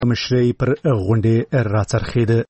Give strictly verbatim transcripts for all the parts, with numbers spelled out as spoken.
مشري پر غونډې راڅرخېده.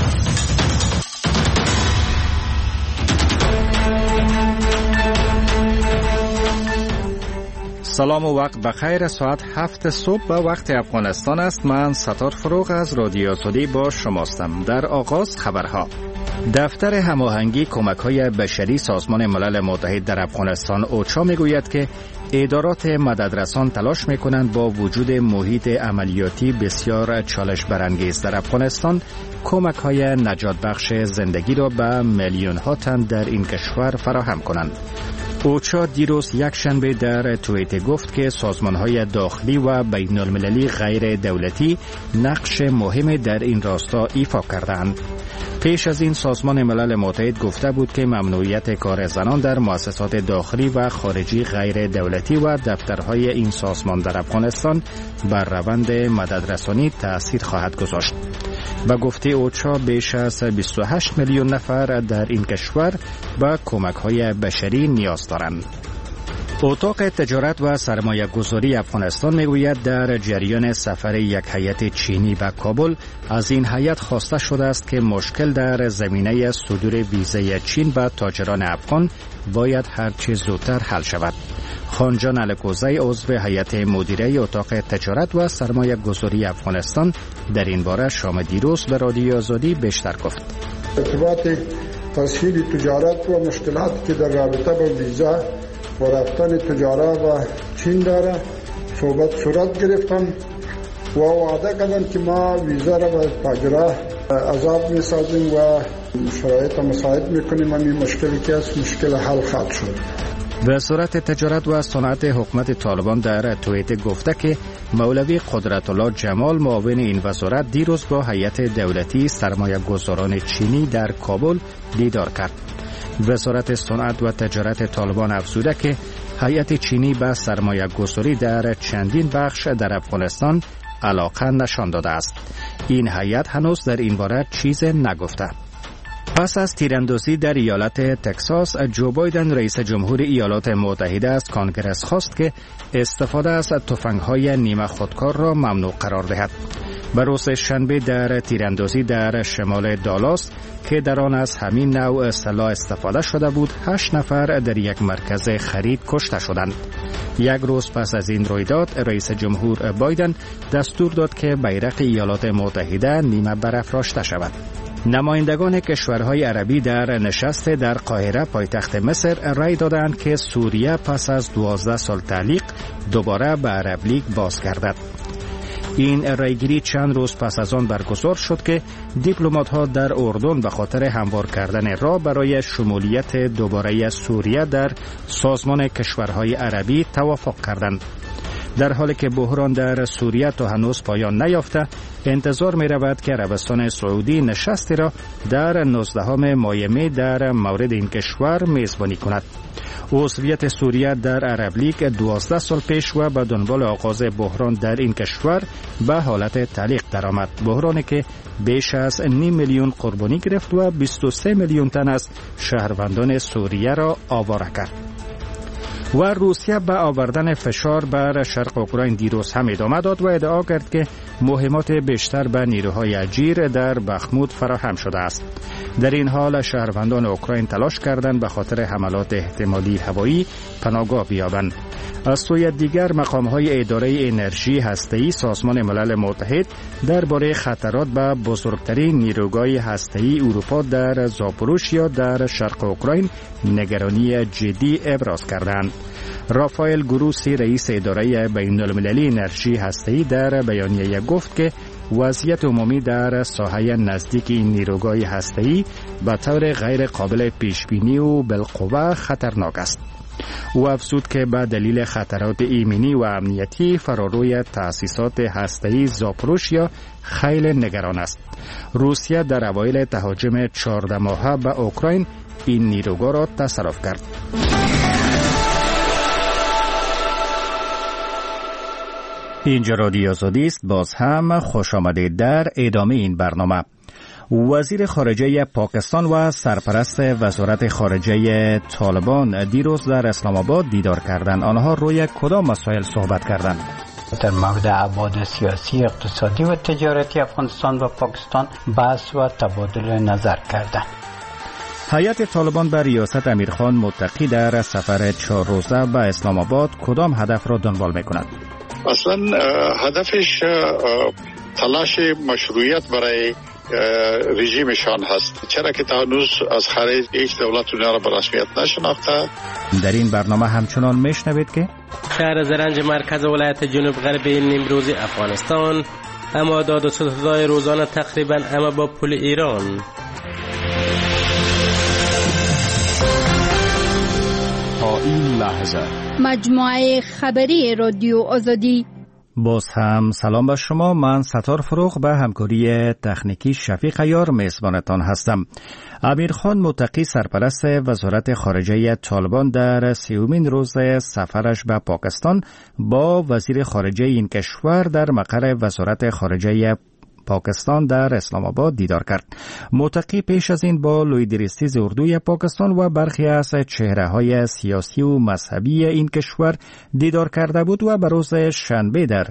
سلام و وقت بخیر. ساعت هفت صبح به وقت افغانستان است. من ستار فروغ از رادیو آزادی با شماستم. در آغاز خبرها. دفتر هماهنگی کمک‌های بشری سازمان ملل متحد در افغانستان اوچا میگوید که ادارات مددرسان تلاش میکنند با وجود محیط عملیاتی بسیار چالش برانگیز در افغانستان کمک‌های نجات بخش زندگی را به میلیون‌ها تن در این کشور فراهم کنند. اوچا دیروز یک شنبه در توییتر گفت که سازمان‌های داخلی و بین‌المللی غیر دولتی نقش مهمی در این راستا ایفا کردند. پیش از این سازمان ملل متحد گفته بود که ممنوعیت کار زنان در مؤسسات داخلی و خارجی غیر دولتی و دفترهای این سازمان در افغانستان بر روند مددرسانی تأثیر خواهد گذاشت. به گفته اوچا بیش از بیست و هشت میلیون نفر در این کشور به کمک‌های بشری نیاز دارند. اتاق تجارت و سرمایه گذاری افغانستان میگوید در جریان سفر یک هیئت چینی به کابل از این هیئت خواسته شده است که مشکل در زمینه صدور ویزای چین به تاجران افغان باید هرچه زودتر حل شود. خانجان الکوزی عضو هیئت مدیره اتاق تجارت و سرمایه گذاری افغانستان در این باره شام دیروز به رادیو آزادی بیشتر گفت. ارتباط تسهیل تجارت و مشکلاتی که در رابطه با ویزا و رفتن تجارت و چین داره صحبت صورت گرفتن و وعده کردن که ما ویزا را به تاجران آزاد میسازیم و شرایط مساعد میکنیم. همین مشکلی که است مشکل حل خواهد شد. وزارت تجارت و صنعت حکومت طالبان در توییتر گفته که مولوی قدرت الله جمال معاون این وزارت دیروز با هیئت دولتی سرمایه گذاران چینی در کابل دیدار کرد. وزارت صنعت و تجارت طالبان افزوده که هیئت چینی به سرمایه گذاری در چندین بخش در افغانستان علاقه نشان داده است. این هیئت هنوز در این باره چیز نگفته. پس از تیراندازی در ایالت تگزاس، جو بایدن رئیس جمهور ایالات متحده از کانگرس خواست که استفاده از تفنگ‌های نیمه خودکار را ممنوع قرار دهد. به روز شنبه در تیراندازی در شمال دالاس که در آن از همین نوع سلاح استفاده شده بود، هشت نفر در یک مرکز خرید کشته شدند. یک روز پس از این رویداد، رئیس جمهور بایدن دستور داد که بیرق ایالات متحده نیمه برافراشته شود. نمایندگان کشورهای عربی در نشست در قاهره پایتخت مصر رأی دادند که سوریه پس از دوازده سال تعلیق دوباره به عرب لیگ بازگردد. این رأیگیری چند روز پس از آن برگزار شد که دیپلمات‌ها در اردن به خاطر هموار کردن راه برای شمولیت دوباره سوریه در سازمان کشورهای عربی توافق کردند. در حالی که بحران در سوریه تا هنوز پایان نیافته، انتظار می رود که عربستان سعودی نشستی را در نوزدهم ماه می در مورد این کشور میزبانی کند. عضویت سوریه در عرب لیگ دوازده سال پیش و به دنبال آغاز بحران در این کشور به حالت تعلیق درآمد. بحرانی که بیش از نیم میلیون قربانی گرفت و بیست و سه میلیون تن از شهروندان سوریه را آواره کرد. و روسیه به آوردن فشار بر شرق اوکراین دیروز هم ادامه داد و ادعا کرد که مهمات بیشتر به نیروهای اجیر در بخمود فراهم شده است. در این حال شهروندان اوکراین تلاش کردند به خاطر حملات احتمالی هوایی پناهگاه بیابند. از سوی دیگر مقام‌های اداره انرژی هسته‌ای سازمان ملل متحد درباره خطرات به بزرگترین نیروگاه هسته‌ای اروپا در زاپوروژیا در شرق اوکراین نگرانی جدی ابراز کردند. رافائل گروسی رئیس اداره بین‌المللی انرژی هسته‌ای در بیانیه گفت که وضعیت عمومی در ساحه نزدیک این نیروگاه هسته‌ای به طور غیر قابل پیشبینی و بالقوه خطرناک است. او افزود که به دلیل خطرات ایمنی و امنیتی فراروی تأسیسات هسته‌ای زاپوروژیا خیلی نگران است. روسیه در اوایل تهاجم چهارده ماهه به اوکراین این نیروگاه را تصرف کرد. اینجا رادیو آزادی است. باز هم خوش آمدید در ادامه این برنامه. وزیر خارجه پاکستان و سرپرست وزارت خارجه طالبان دیروز در اسلام آباد دیدار کردند. آنها روی کدام مسائل صحبت کردند؟ در مورد ابعاد سیاسی، اقتصادی و تجارتی افغانستان و پاکستان بحث و تبادل نظر کردند. هیئت طالبان به ریاست امیرخان متقی در سفر چهار روزه به اسلام آباد کدام هدف را دنبال می‌کند؟ اصلا هدفش تلاش مشروعیت برای رژیمشان هست، چرا که تا هنوز از خارج هیچ دولت اونها را به رسمیت نشناخته. در این برنامه همچنان میشنوید که شهر زرنج مرکز ولایت جنوب غربی نیمروز افغانستان اما داد و ستدهای روزانه تقریبا اما با پول ایران. تا این لحظه مجموعه خبری رادیو آزادی. باز هم سلام به شما. من ستار فروغ به همکاری تکنیکی شفیق عیار میزبانتان هستم. امیرخان متقی سرپرست وزارت خارجه طالبان در سیومین روز سفرش به پاکستان با وزیر خارجه این کشور در مقر وزارت خارجه پاکستان در اسلام آباد دیدار کرد. متقی پیش از این با لویدریستیز اردوی پاکستان و برخی از چهره‌های سیاسی و مذهبی این کشور دیدار کرده بود و به روز شنبه در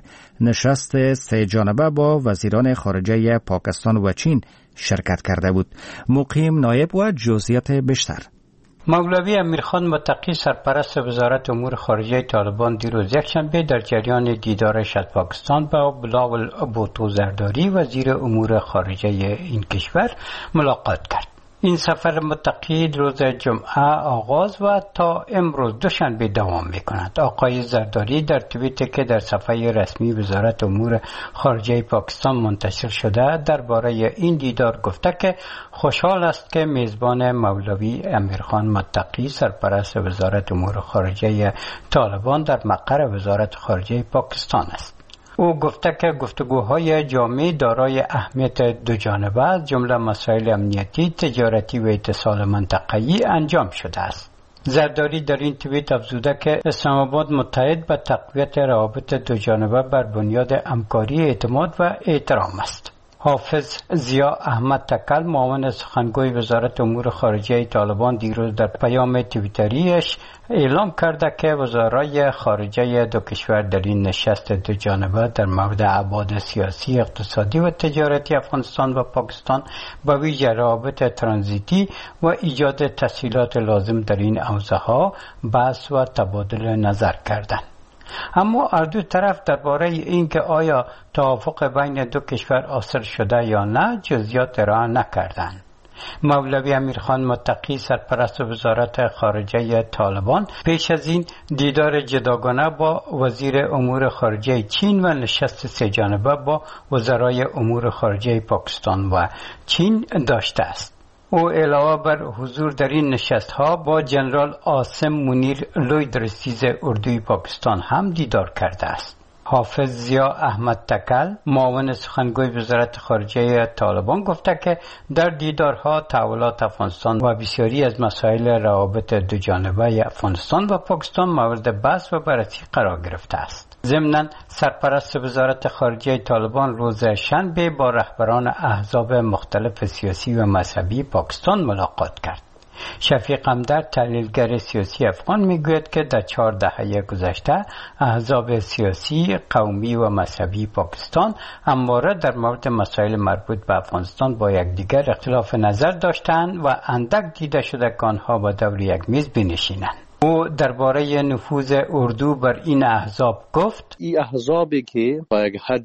نشست سه جانبه با وزیران خارجه پاکستان و چین شرکت کرده بود. مقیم نایب و جزئیات بیشتر. مولوی امیرخان متقی سرپرست وزارت امور خارجه طالبان دیروز یکشنبه در جریان دیدارش از پاکستان با بلاول بوتو زرداری وزیر امور خارجه این کشور ملاقات کرد. این سفر متقی روز جمعه آغاز و تا امروز دوشنبه دوام می‌کند. آقای زرداری در توییتی که در صفحه رسمی وزارت امور خارجه پاکستان منتشر شده درباره این دیدار گفته که خوشحال است که میزبان مولوی امیرخان متقی سرپرست وزارت امور خارجه طالبان در مقر وزارت خارجه پاکستان است. او گفته که گفتگوهای جامع دارای اهمیت دوجانبه از جمله مسائل امنیتی، تجارتی و اتصال منطقه‌ای انجام شده است. زرداری در این توییت افزوده که اسلام آباد متحد به تقویت روابط دوجانبه بر بنیاد همکاری، اعتماد و احترام است. حافظ ضیا احمد تکل معاون سخنگوی وزارت امور خارجه طالبان دیروز در پیام توییتریش اعلام کرده که وزرای خارجه دو کشور در این نشست دو جانبه در مورد ابعاد سیاسی، اقتصادی و تجارتی افغانستان و پاکستان به ویژه روابط ترانزیتی و ایجاد تسهیلات لازم در این حوزه‌ها بحث و تبادل نظر کردند. اما هر دو طرف درباره اینکه آیا توافق بین دو کشور حاصل شده یا نه جزئیات ارائه نکردند. مولوی امیرخان متقی سرپرست وزارت خارجه طالبان پیش از این دیدار جداگانه با وزیر امور خارجه چین و نشست سه جانبه با وزرای امور خارجه پاکستان و چین داشته است. او علاوه بر حضور در این نشست‌ها با جنرال عاصم منیر لویدریستیز اردوی پاکستان هم دیدار کرده است. حافظ ضیا احمد تکل معاون سخنگوی وزارت خارجه طالبان گفته که در دیدارها تحولات افغانستان و بسیاری از مسائل روابط دوجانبه افغانستان و پاکستان مورد بحث و بررسی قرار گرفته است. ضمناً سرپرست وزارت خارجه طالبان روز شنبه با رهبران احزاب مختلف سیاسی و مذهبی پاکستان ملاقات کرد. شفیق همدرد تحلیلگر سیاسی افغان میگوید که در چهار دهه گذشته احزاب سیاسی، قومی و مذهبی پاکستان همواره در مورد مسائل مربوط به افغانستان با یکدیگر اختلاف نظر داشتند و اندک دیده شده که آنها با دور یک میز بنشینند. او درباره نفوذ اردو بر این احزاب گفت: این احزابی که با یک حد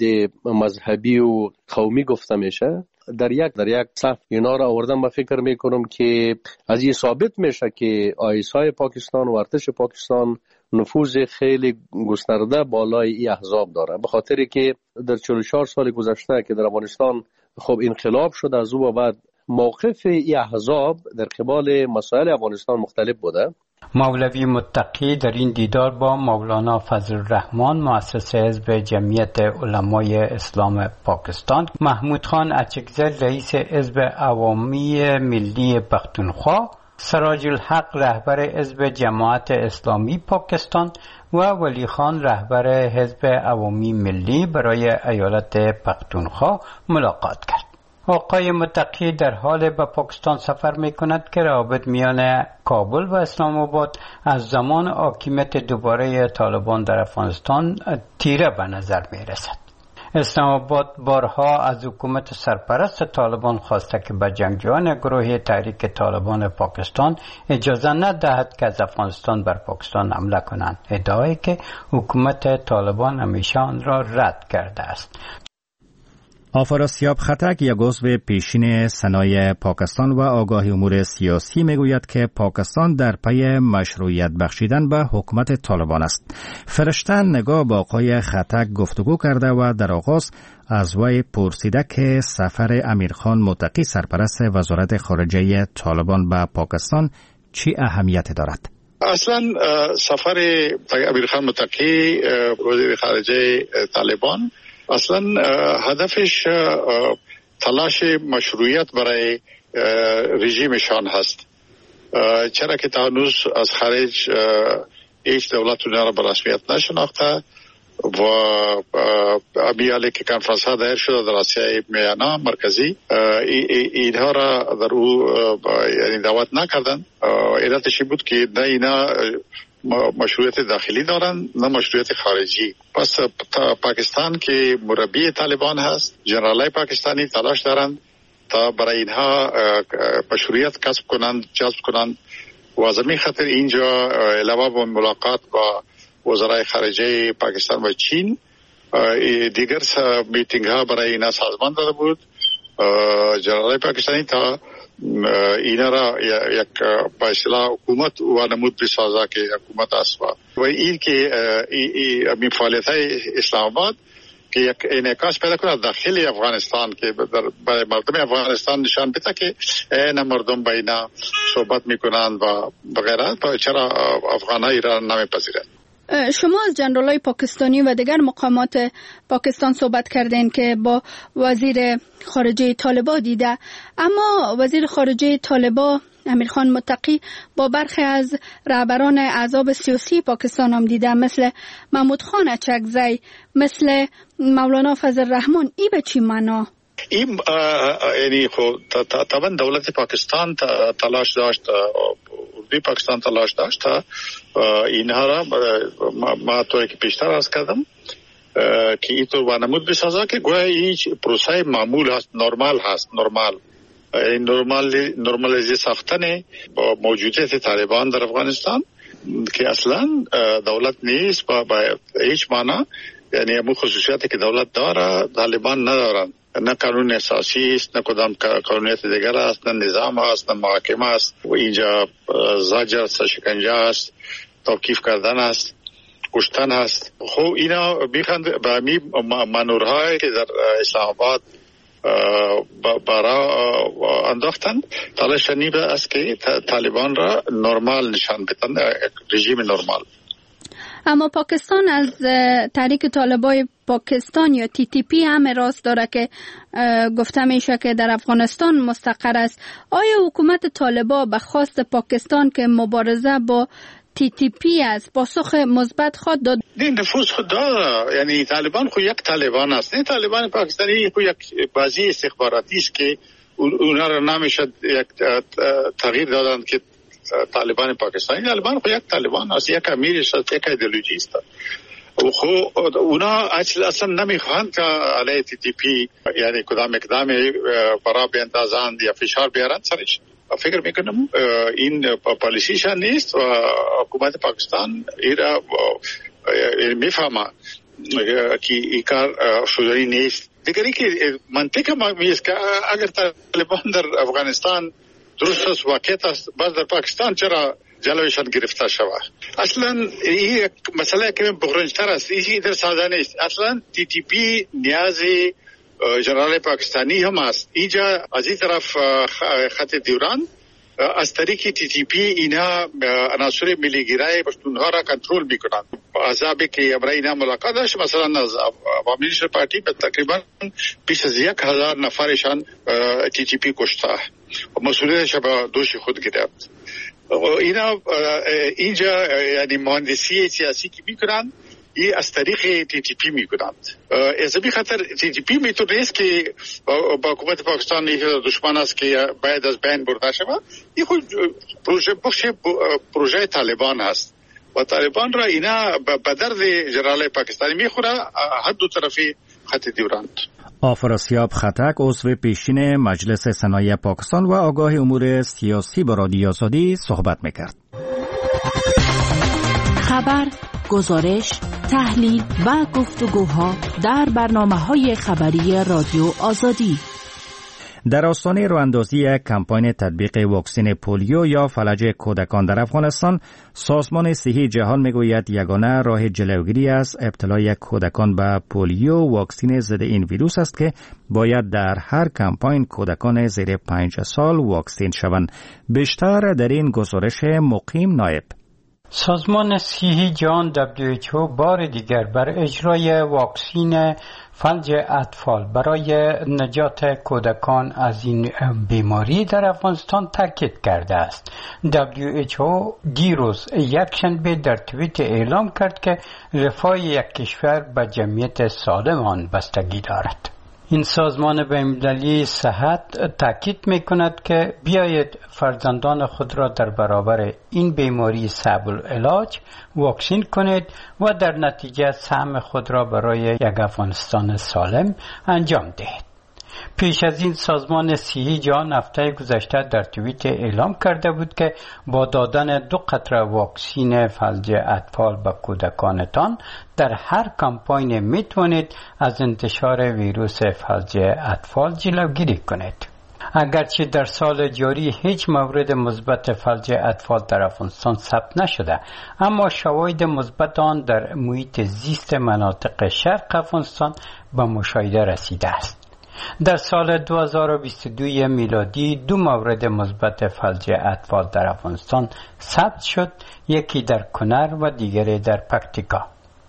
مذهبی و قومی گفته میشه در یک در یک صف اینا را آوردم و فکر میکنم که از این ثابت میشه که آیسای پاکستان و ارتش پاکستان نفوذ خیلی گسترده بالای این احزاب داره، به خاطری که در چهل و چهار سال گذشته که در افغانستان خب انقلاب شد، از او بعد موقف این احزاب در قبال مسائل افغانستان مختلف بوده. مولوی متقی در این دیدار با مولانا فضل الرحمن مؤسس حزب جمعیت علمای اسلام پاکستان، محمود خان اچکزر رئیس حزب عوامی ملی پختونخوا، سراج الحق رهبر حزب جماعت اسلامی پاکستان و ولی خان رهبر حزب عوامی ملی برای ایالت پختونخوا ملاقات کرد. آقای متقی در حال به پاکستان سفر می کند که روابط میان کابل و اسلام آباد از زمان حاکمیت دوباره طالبان در افغانستان تیره به نظر می رسد. اسلام آباد بارها از حکومت سرپرست طالبان خواسته که به جنگجویان گروه تحریک طالبان پاکستان اجازه ندهد که از افغانستان بر پاکستان حمله کنند، ادعایی که حکومت طالبان همیشه آن را رد کرده است. آفراسیاب خطک یک عضو پیشین سنای پاکستان و آگاهی امور سیاسی میگوید که پاکستان در پی مشروعیت بخشیدن به حکومت طالبان است. فرشتن نگاه با آقای خطک گفتگو کرده و در آغاز از وی پرسیده که سفر امیرخان متقی سرپرست وزارت خارجه طالبان به پاکستان چی اهمیت دارد؟ اصلا سفر امیرخان متقی وزیر خارجه طالبان اصلا هدفش تلاش مشروعیت برای رژیمشان هست، چرا که تا هنوز از خارج هیچ دولت اونها را به رسمیت نشناخته و امیالی که کنفرانس ها دایر شده در آسیای میانه مرکزی اینها را در او یعنی دعوت نکردن. علتش بود که نه اینا مشروعیت داخلی دارن نه مشروعیت خارجی. پس پاکستان که مربی طالبان هست، جنرالای پاکستانی تلاش دارند تا برای اینها مشروعیت کسب کنند، جذب کنند و از همین خاطر اینجا علاوه بر ملاقات با وزرای خارجه پاکستان و چین دیگر میتینگ ها برای اینا سازمان داده بود. جنرالای پاکستانی تا اینا را یک به اصطلاح حکومت و نمود بسازه که حکومت است و این که این فعالیت های اسلام آباد که یک انعکاس پیدا کنه داخل افغانستان که برای مردم افغانستان نشان بده که این مردم با اینا صحبت میکنند و بغیره، چرا افغان‌ها ایران نمیپذیرند. شما از جنرالای پاکستانی و دیگر مقامات پاکستان صحبت کردین که با وزیر خارجه طالبان دیده، اما وزیر خارجه طالبان امیرخان متقی با برخی از رهبران احزاب سیاسی پاکستان هم دیده، مثل محمود خان اچکزی، مثل مولانا فضل الرحمن. ای به چی معنا؟ این یعنی خب طبعا دولت پاکستان تلاش داشت، اردوی پاکستان تلاش داشت تا اینها را ما طوری که پیشتر عرض کردم که این طور وانمود بسازه که گویا هیچ پروسه معمول هست، نرمال هست، نرمال نرمال نرمالیزی ساختن با موجودیت طالبان در افغانستان که اصلا دولت نیست با, با هیچ معنا، یعنی همون خصوصیاتی که دولت داره طالبان ندارن، نه قانون اساسی است، نه کدام قانونیت دیگر است، نه نظام است، نه محاکمه است و اینجا زجر است، شکنجه است، توقیف کردن است، کشتن است. خب اینا میخوند به می منورهای که در اسلام آباد برا انداختن تلاش نیبه است که طالبان را نرمال نشان بدن، رژیم نرمال. اما پاکستان از تحریک طالبان پاکستان یا تی تی پی هم راست داره که گفته میشه که در افغانستان مستقر است. آیا حکومت طالبان به خواست پاکستان که مبارزه با تی تی پی است پاسخ مثبت خود داد؟ نه نفوذ خود داره، یعنی طالبان خود یک طالبان است، نه طالبان پاکستانی خود یک بازی استخباراتی است که اونها را نمیشه یک تغییر دادن که طالبان پاکستانی. طالبان خود یک طالبان است، یک امیرش است، یک ایدئولوژی است و خو اونا اصلا نمیخواهند که علیه تی تی پی یعنی کدام اقدام برای بیندازند یا فشار بیارند سرش. فکر میکنم این پالیسیشان نیست و حکومت پاکستان ایرا میفهمه که این کار شدنی نیست. دیگری که منطقه میست که اگر طالبان در افغانستان درست است، واقعیت است، باز در پاکستان چرا جلویشان گرفته شود؟ اصلا این مسئله که بغرنجتر است، این در ساده نیست. اصلا تی تی پی نیازی جنرال پاکستانی هم است. اینجا از این طرف خط دیوران از طریق تی تی پی اینها عناصر ملیگرای پشتونها را کنترل میکنند. عذابی که برای اینها ملاقات داشت، مثلا از عوامی لیگ پارتی به تقریبا بیش از یک هزار نفرشان تی تی پی کشته و مسئولیتش به دوش خود گرفت. اینا اینجا یعنی مهندسی سیاسی که میکنند این از طریق تی تی پی میکنند. از این خاطر تی تی پی میتونه نیست که با حکومت پاکستان دشمن است که باید از بین برده شود. این خود پروژه بخش پروژه طالبان است و طالبان را اینا به درد جنرال پاکستانی میخوره هر دو طرفی خط دیوراند. آفراسیاب خطک عضو پیشین مجلس صنایع پاکستان و آگاه امور سیاسی با رادیو آزادی صحبت میکرد. خبر، گزارش، تحلیل و گفتگوها در برنامه‌های خبری رادیو آزادی. در آستانه راه‌اندازی کمپاین تطبیق واکسن پولیو یا فلج کودکان در افغانستان، سازمان صحی جهان میگوید یگانه راه جلوگیری از ابتلای کودکان به پولیو واکسن ضد این ویروس است که باید در هر کمپاین کودکان زیر پنج سال واکسن شوند. بیشتر در این گزارش مقیم نایب. سازمان صحی جهان دبلیو اچ او بار دیگر بر اجرای واکسن فلج اطفال برای نجات کودکان از این بیماری در افغانستان تاکید کرده است. دبلیو اچ او دیروز یکشنبه در توییت اعلام کرد که رفاه یک کشور به جمعیت سالم آن بستگی دارد. این سازمان بین‌المللی صحت تاکید می‌کند که بیایید فرزندان خود را در برابر این بیماری صعب العلاج واکسین کنید و در نتیجه سهم خود را برای یک افغانستان سالم انجام دهید. پیش از این سازمان صحی جهان هفته گذشته در توییت اعلام کرده بود که با دادن دو قطره واکسن فلج اطفال به کودکانتان در هر کمپاین میتوانید از انتشار ویروس فلج اطفال جلوگیری کنید. اگرچه در سال جاری هیچ مورد مثبت فلج اطفال در افغانستان ثبت نشده، اما شواهد مثبت آن در محیط زیست مناطق شرق افغانستان به مشاهده رسیده است. در سال دو هزار و بیست و دو میلادی دو مورد مثبت فلج اطفال در افغانستان ثبت شد، یکی در کنر و دیگری در پکتیکا.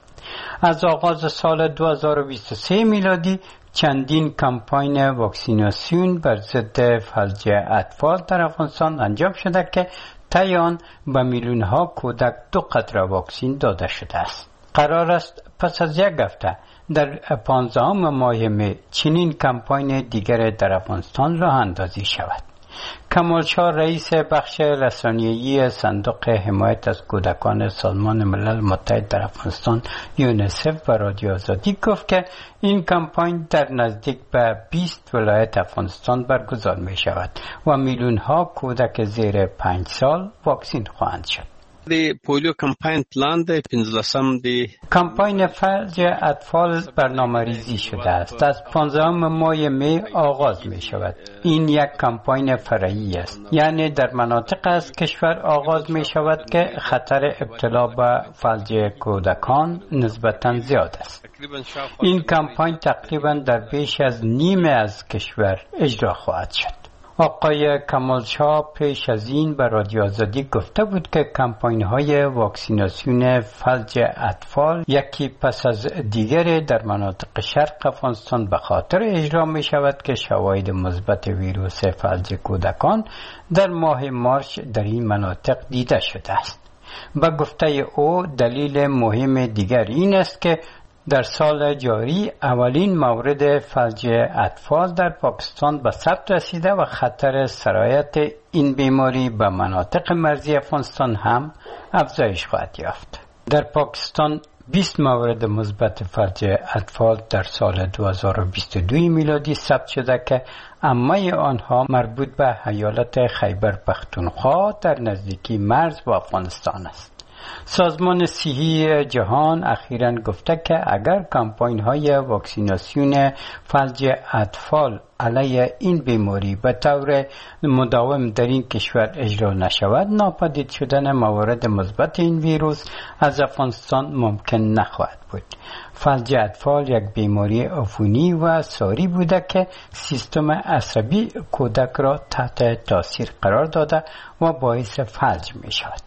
از آغاز سال دو هزار و بیست و سه میلادی چندین کمپاین واکسیناسیون بر ضد فلج اطفال در افغانستان انجام شده که طی آن به میلیون ها کودک دو قطره واکسن داده شده است. قرار است پس از یک هفته در پانزدهم ماه می چنین کمپاین دیگر در افغانستان راه اندازی شود. کمالشاه رئیس بخش رسانه‌ای صندوق حمایت از کودکان سازمان ملل متحد در افغانستان یونیسف و رادیو آزادی گفت که این کمپاین در نزدیک به بیست ولایت افغانستان برگزار می شود و میلیون ها کودک زیر پنج سال واکسین خواهند شد. د پولیو کمپاین پلان د پنځلسم دی کمپاین فلج اطفال برنامه ریزی شده است. از پانزدهم ماه می آغاز می شود. این یک کمپاین فرعی است، یعنی در مناطق از کشور آغاز می شود که خطر ابتلا به فلج کودکان نسبتاً زیاد است. این کمپاین تقریباً در بیش از نیمه از کشور اجرا خواهد شد. آقای کمالشاه پیش از این به رادیو آزادی گفته بود که کمپاین‌های واکسیناسیون فلج اطفال یکی پس از دیگری در مناطق شرق افغانستان به خاطر اجرا می شود که شواهد مثبت ویروس فلج کودکان در ماه مارس در این مناطق دیده شده است. به گفته او دلیل مهم دیگر این است که در سال جاری اولین مورد فلج اطفال در پاکستان به ثبت رسیده و خطر سرایت این بیماری به مناطق مرزی افغانستان هم افزایش خواهد یافت. در پاکستان بیست مورد مثبت فلج اطفال در سال دو هزار و بیست و دو میلادی ثبت شده که عمه آنها مربوط به ایالت خیبر پختونخوا در نزدیکی مرز با افغانستان است. سازمان صحی جهان اخیراً گفته که اگر کمپاین های واکسیناسیون فلج اطفال علیه این بیماری به طور مداوم در این کشور اجرا نشود، ناپدید شدن موارد مثبت این ویروس از افغانستان ممکن نخواهد بود. فلج اطفال یک بیماری عفونی و ساری بوده که سیستم عصبی کودک را تحت تاثیر قرار داده و باعث فلج می شود.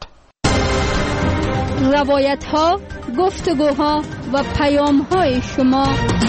روایت ها، گفتگوها و پیام های شما.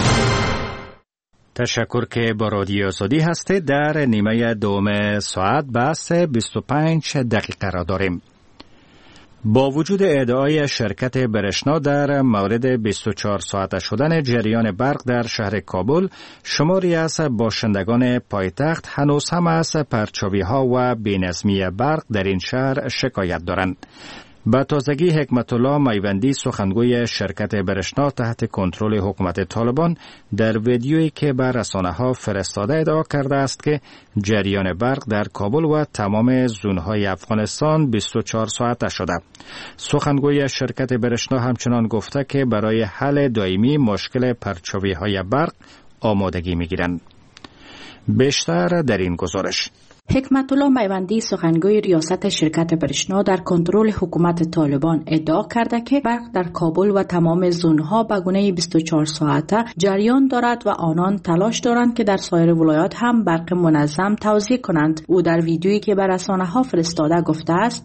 تشکر که با رادیو آزادی هستید. در نیمه دوم ساعت بحث بیست و پنج دقیقه را داریم. با وجود ادعای شرکت برشنا در مورد بیست و چهار ساعته شدن جریان برق در شهر کابل، شماری از باشندگان پایتخت هنوز هم از پرچاوی‌ها و بی‌نظمی برق در این شهر شکایت دارند. با تازگی حکمت الله میوندی سخنگوی شرکت برشنا تحت کنترل حکومت طالبان در ویدیویی که به رسانه‌ها فرستاده ادعا کرده است که جریان برق در کابل و تمام زونهای افغانستان بیست و چهار ساعته شده. سخنگوی شرکت برشنا همچنان گفته که برای حل دائمی مشکل پرچاوی‌های برق آمادگی می‌گیرند. بیشتر در این گزارش. حکمت الله میوندی سخنگوی ریاست شرکت برشنا در کنترل حکومت طالبان ادعا کرده که برق در کابل و تمام زونها به گونه بیست و چهار ساعته جریان دارد و آنان تلاش دارند که در سایر ولایات هم برق منظم توزیع کنند. او در ویدیویی که به رسانه‌ها فرستاده گفته است: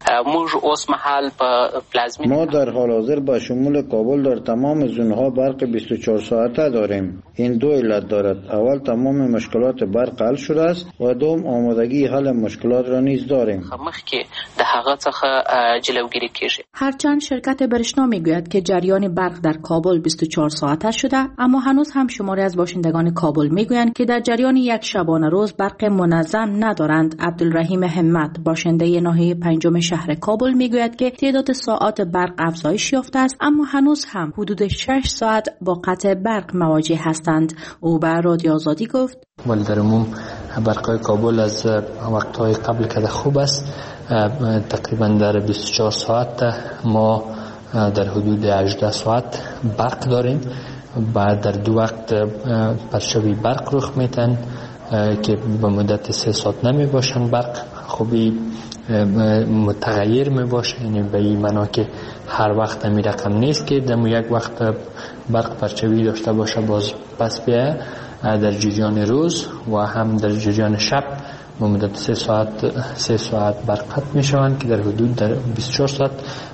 ما در حال حاضر با شمول کابل در تمام زونها برق بیست و چهار ساعته داریم. این دو علت دارد. اول تمام مشکلات برق حل شده است و دوم آمادگی حل مشکلات را نیز داریم. هرچند شرکت برشنا میگوید که جریان برق در کابل بیست و چهار ساعته شده، اما هنوز هم شماری از باشندگان کابل میگویند که در جریان یک شبانه روز برق منظم ندارند. عبدالرحیم همت باشنده ناحیه پنجم شهر کابل میگوید که تعداد ساعات برق افزایش یافته است، اما هنوز هم حدود شش ساعت با قطع برق مواجه هستند. او به رادیو آزادی گفت: ولی در عموم برق کابل از وقتهای قبل که خوب است. تقریبا در بیست و چهار ساعت ما در حدود هجده ساعت برق داریم. بعد در دو وقت پرچاوی برق رخ میتن که به مدت سه ساعت نمی باشن. برق خوبی متغیر می باشه، یعنی به این معنا که هر وقت می رقم نیست که در یک وقت برق پرچاوی داشته باشه باز پس بیایه. در جریان روز و هم در جریان شب به مدت سه ساعت سه ساعت برق قطع می شوند که در حدود در بیست و چهار ساعت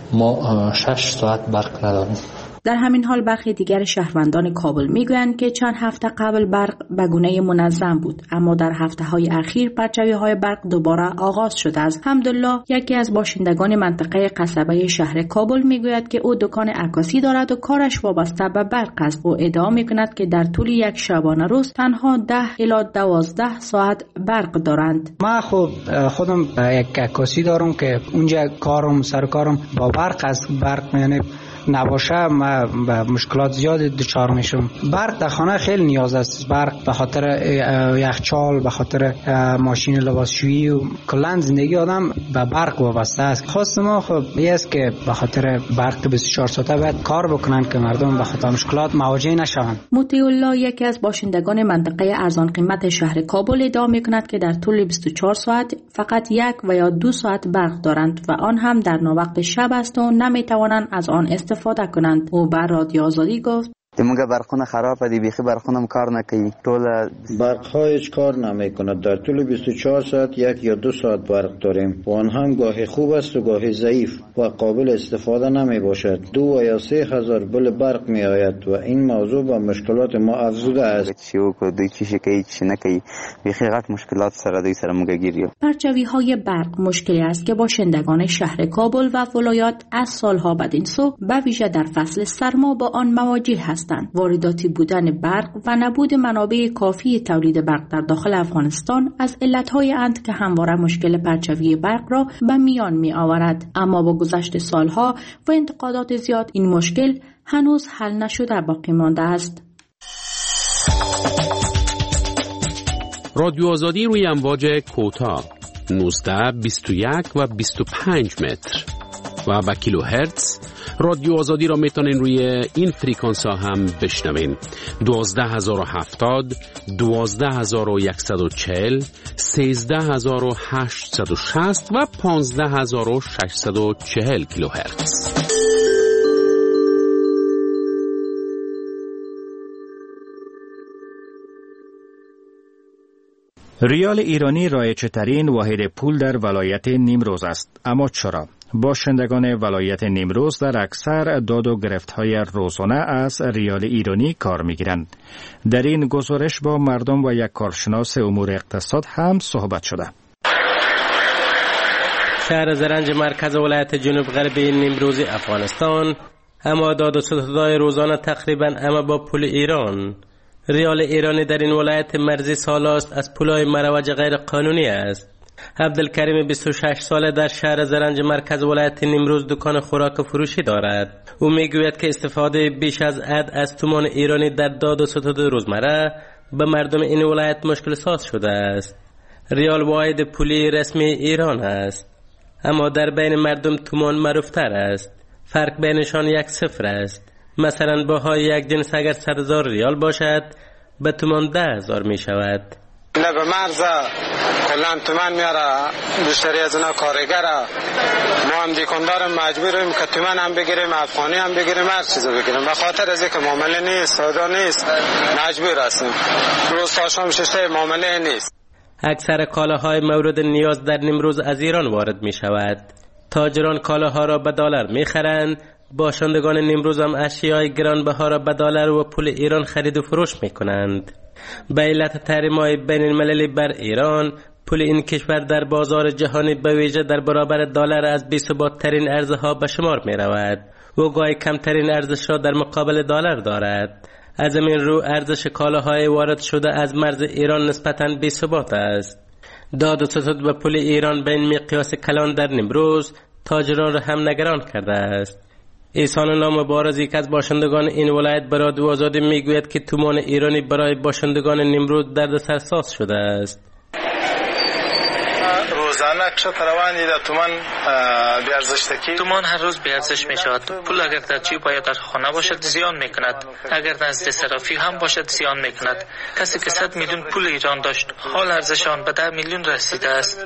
ما شش ساعت برق نداریم. در همین حال برخی دیگر شهروندان کابل میگویند که چند هفته قبل برق به گونه منظم بود، اما در هفته های اخیر پرچاوی های برق دوباره آغاز شده است. حمدالله یکی از باشندگان منطقه قصبه شهر کابل میگوید که او دکان عکاسی دارد و کارش وابسته به برق است. او ادعا میکند که در طول یک شبانه روز تنها ده الی دوازده ساعت برق دارند. ما خب خودم یک عکاسی دارم که اونجا کارم سر کارم با برق است. برق یعنی نباشه ما به مشکلات زیاد دچار میشم. برق در خانه خیلی نیاز است. برق به خاطر یخچال، به خاطر ماشین لباسشویی و کلا زندگی آدم به برق وابسته است. خواست ما خب این است که به خاطر برق بیست و چهار ساعته باید کار بکنن که مردم به خاطر مشکلات مواجه نشوند. موتی الله یکی از باشندگان منطقه ارزان قیمت شهر کابل ادعا میکند که در طول بیست و چهار ساعت فقط یک و یا دو ساعت برق دارند و آن هم در ناوقت شب است و نمیتوانند از آن استفاده کنند. او بر رادیو آزادی گفت: دیمونگا برقونه خرابه دی، بیخی برقونم کار نکنی. طول برق‌ها هیچ کار نمیکند. در طول بیست و چهار ساعت یک یا دو ساعت برق داریم و آن هم گاهی خوب است و گاهی ضعیف و قابل استفاده نمی باشد. دو و یا سه هزار بل برق می آید و این موضوع با مشکلات ما افزوده است. چیو کو دوی چیشی کی چی نکی بیخی غلط مشکلات سر دوی سر موگه گیریو. پرچاوی های برق مشکلی است که باشندگان شهر کابل و ولایات از سالها بعد این سو به ویژه در فصل سرما با آن مواجه هستند. وارداتی بودن برق و نبود منابع کافی تولید برق در داخل افغانستان از علت‌های اند که همواره مشکل پرچاوی برق را به میان می آورد. اما با گذشت سالها و انتقادات زیاد این مشکل هنوز حل نشده باقی مانده است. رادیو آزادی روی امواج کوتاه نوزده، بیست و یک و بیست و پنج متر و با کیلوهرتز. رادیو آزادی را میتونین روی این فریکانس ها هم بشنوین: دوازده هزار و هفتاد، دوازده هزار و صد و چهل، سیزده هزار و هشتصد و شصت و پانزده هزار و ششصد و چهل کیلوهرتز. ریال ایرانی رایج‌ترین واحد پول در ولایت نیمروز است. اما چرا؟ باشندگان ولایت نیمروز در اکثر داد و گرفت‌های روزانه از ریال ایرانی کار می‌گیرند. در این گزارش با مردم و یک کارشناس امور اقتصاد هم صحبت شده. شهر زرنج مرکز ولایت جنوب غربی نیمروز افغانستان اما داد و ستدهای روزانه تقریبا اما با پول ایران. ریال ایرانی در این ولایت مرزی سالاست از پولای مروج غیر قانونی است. عبدالکریم بیست و شش ساله در شهر زرنج مرکز ولایت نیمروز دکان خوراک فروشی دارد. او میگوید که استفاده بیش از حد از تومان ایرانی در داد و ستد روزمره به مردم این ولایت مشکل ساز شده است. ریال واحد پولی رسمی ایران است، اما در بین مردم تومان معروفتر است. فرق بینشان یک صفر است. مثلا بهای یک جنس اگر صد هزار ریال باشد به تومان ده هزار می شود. نه به مرز کلان تومان میاره، بیشتری از اونا کارگره. ما هم دیکندار مجبوریم که تومان هم بگیریم، افغانی هم بگیریم، هر چیزو بگیریم. به خاطر از اینکه معامله نیست، سودا نیست، مجبور هستیم. روز تا شام شش معامله نیست. اکثر کالاهای مورد نیاز در نیمروز از ایران وارد می شود. تاجران کالاها را به دلار می خرند. باشندگان نیمروز هم اشیای گرانبها را به دلار و پول ایران خرید و فروش می کنند. به علت تحریم‌های بین المللی بر ایران، پول این کشور در بازار جهانی به ویژه در برابر دلار از بی‌ثبات‌ترین ارزها به شمار می رود و گاهی کمترین ارزش را در مقابل دلار دارد. از این رو ارزش کالاهای وارد شده از مرز ایران نسبتاً بی‌ثبات است. داد و ستد به پول ایران به این مقیاس کلان در نیمروز تاجران را هم نگران کرده است. احسان الله مبارزی که از باشندگان این ولایت به رادیو آزادی میگوید که تومان ایرانی برای باشندگان نیمروز دردسر ساز شده است. روزانه کشت روانی در تومان بیارزشتکی تومان هر روز بیارزش می شود. پول اگر در جیب یا در خانه باشد زیان می کند، اگر نزد صرافی هم باشد زیان می کند. کسی که صد میلیون پول ایران داشت حال ارزش آن به ده میلیون رسیده است.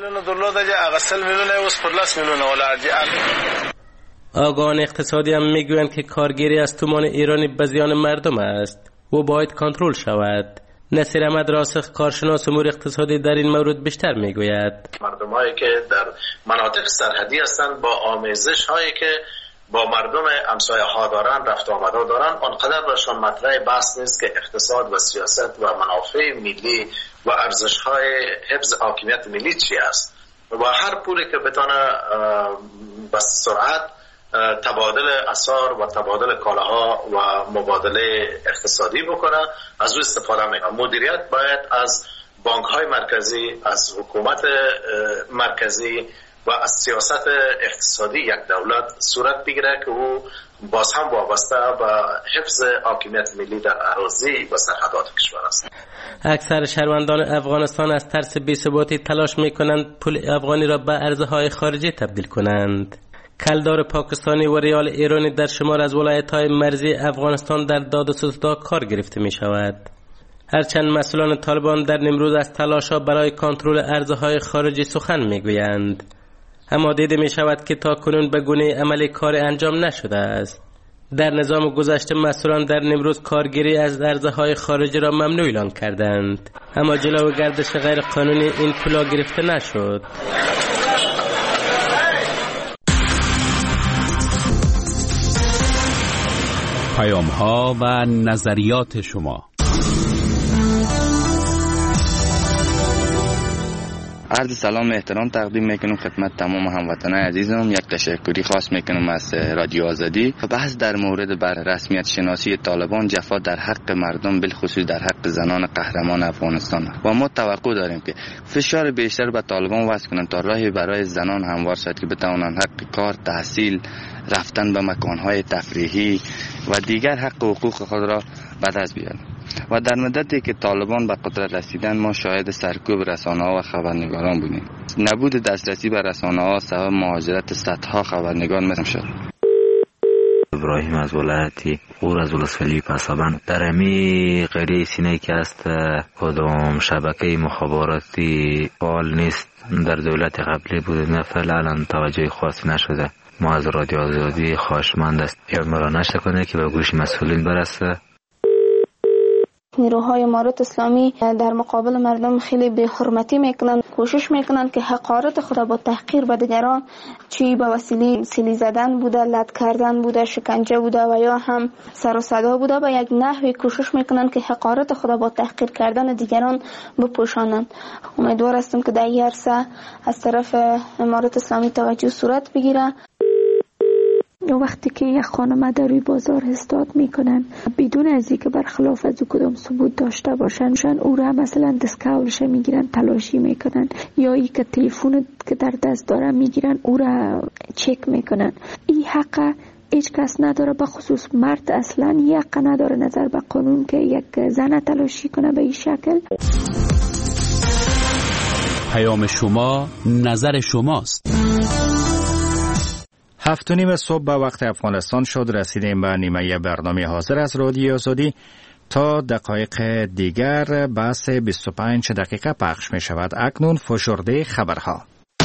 آگاهان اقتصادی هم میگویند که کارگیری از تومان ایرانی به زیان مردم است و باید کنترل شود. نصیر احمد راسخ کارشناس امور اقتصادی در این مورد بیشتر میگوید. مردمایی که در مناطق سرحدی هستند با آمیزش هایی که با مردم همسایه ها دارن، رفت آمد دارن، آنقدر برشان مطرح بحث نیست که اقتصاد و سیاست و منافع ملی و ارزش های حفظ حاکمیت ملی چی است و هر پولی که بتونه به سرعت تبادل اسعار و تبادل کالاها و مبادله اقتصادی بکنه از او استفاده میکنه. مدیریت باید از بانک های مرکزی، از حکومت مرکزی و از سیاست اقتصادی یک دولت صورت بگیره که او باز هم وابسته به حفظ حاکمیت ملی در اراضی و سرحدات کشور است. اکثر شهروندان افغانستان از ترس بی‌ثباتی تلاش میکنند پول افغانی را به ارزهای خارجی تبدیل کنند. کلدار پاکستانی و ریال ایرانی در شمار از ولایت‌های مرزی افغانستان در داد و ستدها کار گرفته می شود. هرچند مسئولان طالبان در نیمروز از تلاش‌ها برای کنترل ارزهای خارجی سخن می‌گویند، اما دیده می شود که تا کنون به گونه عملی کار انجام نشده است. در نظام گذشته مسئولان در نیمروز کارگیری از ارزهای خارجی را ممنوع اعلان کردند، اما جلو گردش غیر قانونی این پولا گرفته نشد. پیام ها و نظریات شما. عرض سلام احترام تقدیم میکنم خدمت تمام هموطنان عزیزم. یک تشکری خاص میکنم از رادیو آزادی. بحث در مورد بر رسمیت شناسی طالبان جفا در حق مردم، بالخصوص در حق زنان قهرمان افغانستان و ما توقع داریم که فشار بیشتر به طالبان وضع کنند تا راهی برای زنان هموار شد که بتوانند حق کار، تحصیل، رفتن به مکانهای تفریحی و دیگر حق و حقوق خود را به دست بیارند. و در مدتی که طالبان به قدرت رسیدن ما شاهد سرکوب رسانه‌ها و خبرنگاران بودیم. نبود دسترسی به رسانه‌ها سبب مهاجرت صدها خبرنگار مثل شد. ابراهیم از ولایتی اور از ولسوالی پسابند. در امی قریه سینه که است کدام شبکه مخابراتی فعال نیست. در دولت قبلی بود نه فعلا توجه خاصی نشده. ما از رادیو آزادی خواهشمند است پیام را نشر کنه که به گوش مسئولین برسه. نیروهای امارات اسلامی در مقابل مردم خیلی بی حرمتی میکنن، کوشش میکنن که حقارت خود با تحقیر به دیگران، چی به وسیله سیلی زدن بوده، لط کردن بوده، شکنجه بوده و یا هم سر و صدا بوده، به یک نحوی کوشش میکنن که حقارت خود با تحقیر کردن دیگران بپوشانند. امیدوار هستم که در این عرصه از طرف امارات اسلامی توجه صورت بگیره. وقتی که یک خانم در روی بازار استاد میکنن بدون از اینکه برخلاف از کدام ثبوت داشته باشن، شان او را مثلا دستکاولش میگیرن، تلاشی میکنن، یا ای که تلفن که در دست داره میگیرن او را چک میکنن. این حق هیچ کس نداره، به خصوص مرد اصلا حق نداره نظر به قانون که یک زن تلاشی کنه به این شکل. پیام شما نظر شماست. هفت و نیم صبح به وقت افغانستان شد. رسیدیم به نیمه برنامه حاضر از رادیو آزادی. تا دقایق دیگر بحث بیست و پنج دقیقه پخش می شود. اکنون فشرده خبرها.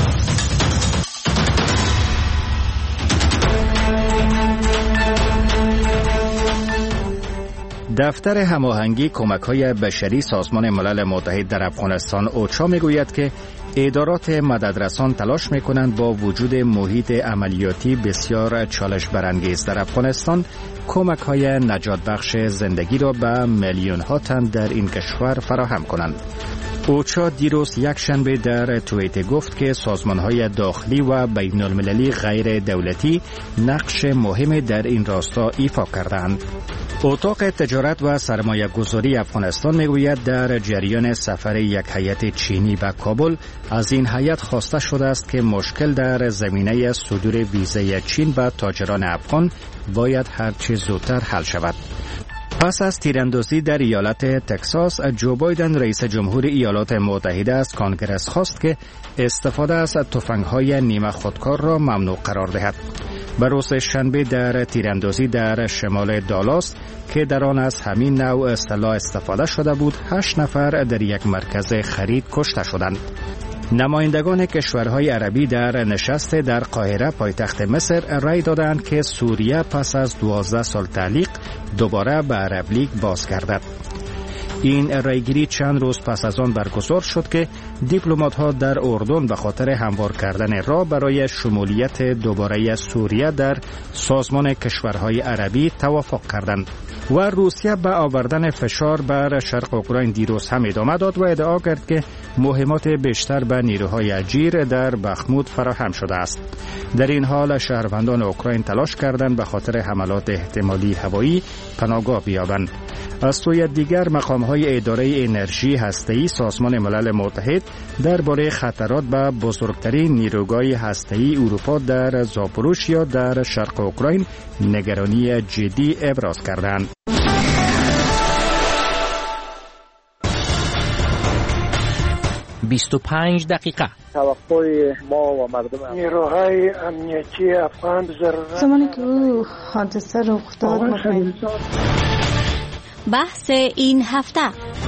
دفتر هماهنگی کمک‌های بشری سازمان ملل متحد در افغانستان اوچا میگوید که ادارات مددرسان تلاش میکنند با وجود محیط عملیاتی بسیار چالش برانگیز در افغانستان کمک‌های نجات بخش زندگی را به میلیون ها تن در این کشور فراهم کنند. اوچا دیروز یک شنبه در توییت گفت که سازمان‌های داخلی و بین المللی غیر دولتی نقش مهمی در این راستا ایفا کردند. اتاق تجارت و سرمایه گذاری افغانستان میگوید در جریان سفر یک هیئت چینی به کابل از این هیئت خواسته شده است که مشکل در زمینه صدور ویزای چین به تاجران افغان باید هرچه زودتر حل شود. پس از تیراندازی در ایالت تگزاس، جو بایدن رئیس جمهور ایالات متحده از کانگرس خواست که استفاده از تفنگ‌های نیمه خودکار را ممنوع قرار دهد. به روز شنبه در تیراندازی در شمال دالاس که در آن از همین نوع سلاح استفاده شده بود، هشت نفر در یک مرکز خرید کشته شدند. نمایندگان کشورهای عربی در نشست در قاهره پایتخت مصر رأی دادند که سوریه پس از دوازده سال تعلیق دوباره به عرب لیگ بازگردد. این رأیگیری چند روز پس از آن برگزار شد که دیپلمات‌ها در اردن به خاطر هموار کردن راه برای شمولیت دوباره سوریه در سازمان کشورهای عربی توافق کردند و روسیه به آوردن فشار بر شرق اوکراین دیروز هم ادامه داد و ادعا کرد که مهمات بیشتر به نیروهای اجیر در بخمود فراهم شده است. در این حال شهروندان اوکراین تلاش کردند به خاطر حملات احتمالی هوایی پناهگاه بیابند. از سوی دیگر مقام‌های اداره انرژی هسته‌ای سازمان ملل متحد درباره خطرات به بزرگترین نیروگاه هسته‌ای اروپا در زاپوروژیا در شرق اوکراین نگرانی جدی ابراز کردند. بیست و پنج دقیقه توقع ما و مردم نیروهای امنیتی افغان ضرورت زمانی که او حادثه رخ داد بحث این هفته.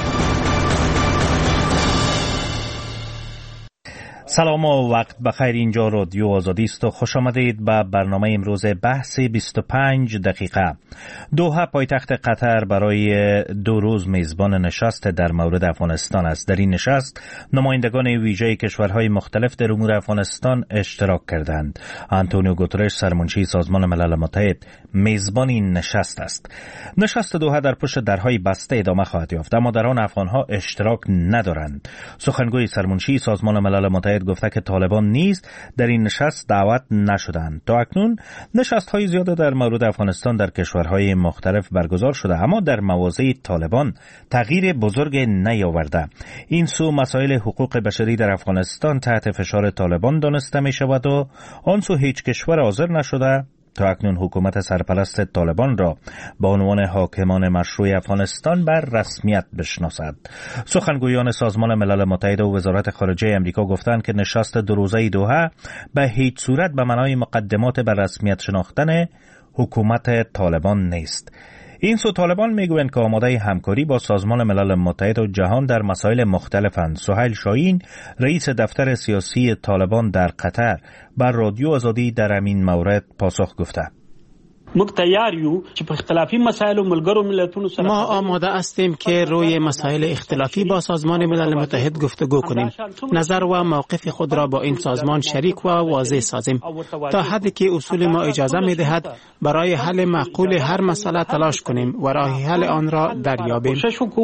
سلام و وقت بخیر. اینجا رادیو آزادی است و خوش آمدید به برنامه امروز بحث بیست و پنج دقیقه. دوحه پایتخت قطر برای دو روز میزبان نشست در مورد افغانستان است. در این نشست نمایندگان ویژه کشورهای مختلف در امور افغانستان اشتراک کردند. آنتونیو گوترش سرمنشی سازمان ملل متحد میزبان این نشست است. نشست دوحه در پشت درهای بسته ادامه خواهد یافت، اما در آن افغانها اشتراک ندارند. سخنگوی سرمنشی سازمان ملل متحد گفته که طالبان نیز در این نشست دعوت نشدند. تا اکنون نشست‌های زیاد در مورد افغانستان در کشورهای مختلف برگزار شده، اما در مواضع طالبان تغییر بزرگ نیاورده. این سو مسائل حقوق بشری در افغانستان تحت فشار طالبان دانسته می شود و آن سو هیچ کشور حاضر نشده تا اکنون حکومت سرپرست طالبان را به عنوان حاکمان مشروع افغانستان بر رسمیت بشناسد. سخنگویان سازمان ملل متحد و وزارت خارجه امریکا گفتند که نشست دو روزه دوحه به هیچ صورت به معنای مقدمات بر رسمیت شناختن حکومت طالبان نیست. این سو طالبان میگویند که آماده همکاری با سازمان ملل متحد و جهان در مسائل مختلفند. سهیل شاهین رئیس دفتر سیاسی طالبان در قطر بر رادیو آزادی در همین مورد پاسخ گفته. موږ تیار یو چې په اختلافي مسایلو ملګرو ملتونو سره ما آماده هستیم که روی مسائل اختلافی با سازمان ملل متحد گفتگو کنیم، نظر و موقف خود را با این سازمان شریک و واضح سازیم تا حدی که اصول ما اجازه می‌دهد برای حل معقول هر مسئله تلاش کنیم و راه حل آن را دریابیم.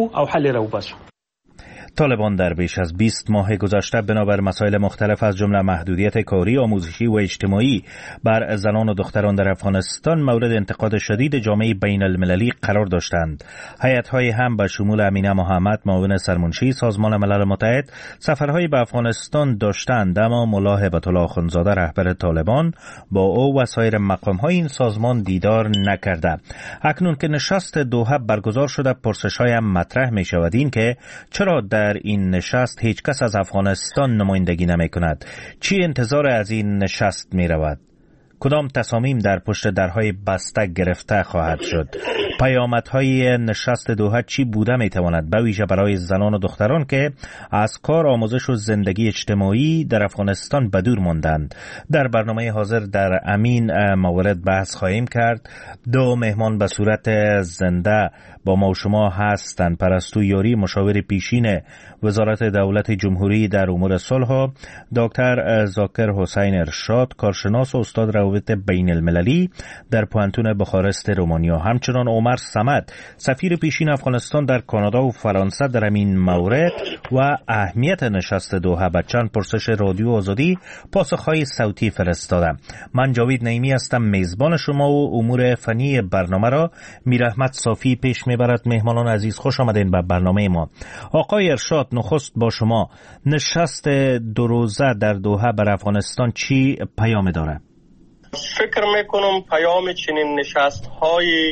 طالبان در بیش از بیست ماه گذشته بنابر مسائل مختلف از جمله محدودیت کاری، آموزشی و اجتماعی بر زنان و دختران در افغانستان مورد انتقاد شدید جامعه بین المللی قرار داشتند. هیئت‌های هم به شمول امینه محمد معاون سرمنشی سازمان ملل متحد سفرهای به افغانستان داشتند، اما ملا هبت الله اخوندزاده رهبر طالبان با او و سایر مقام‌های این سازمان دیدار نکرده. اکنون که نشست دوحه برگزار شده، پرسش‌های هم مطرح می‌شود این که چرا در این نشست هیچ کس از افغانستان نمایندگی نمی کند؟ چی انتظار از این نشست می رود؟ کدام تصامیم در پشت درهای بسته گرفته خواهد شد؟ پیامدهای نشست دوحه چی بوده می تواند، به ویژه برای زنان و دختران که از کار، آموزش و زندگی اجتماعی در افغانستان به دور ماندند؟ در برنامه حاضر در امین موارد بحث خواهیم کرد. دو مهمان به صورت زنده با ما و شما هستند: پرستو یاری، مشاور پیشین وزارت دولت جمهوری در امور صلح، دکتر زاکر حسین ارشاد، کارشناس و استاد روابط بین المللی در پوانتون بخارست رومانیا، همچنان عمر صمد، سفیر پیشین افغانستان در کانادا و فرانسه در این مورد و اهمیت نشست دوحه به چند پرسش رادیو آزادی پاسخهای صوتی فرستادم. من جاوید نعیمی هستم، میزبان شما و امور فنی برنامه را میر احمد صافی پیش میبرد. مهمانان عزیز، خوش آمدین به برنامه ما. آقای ارشاد، نخست با شما، نشست دو روزه در دوحه بر افغانستان چی پیام داره؟ فکر میکنم پیام چنین نشست های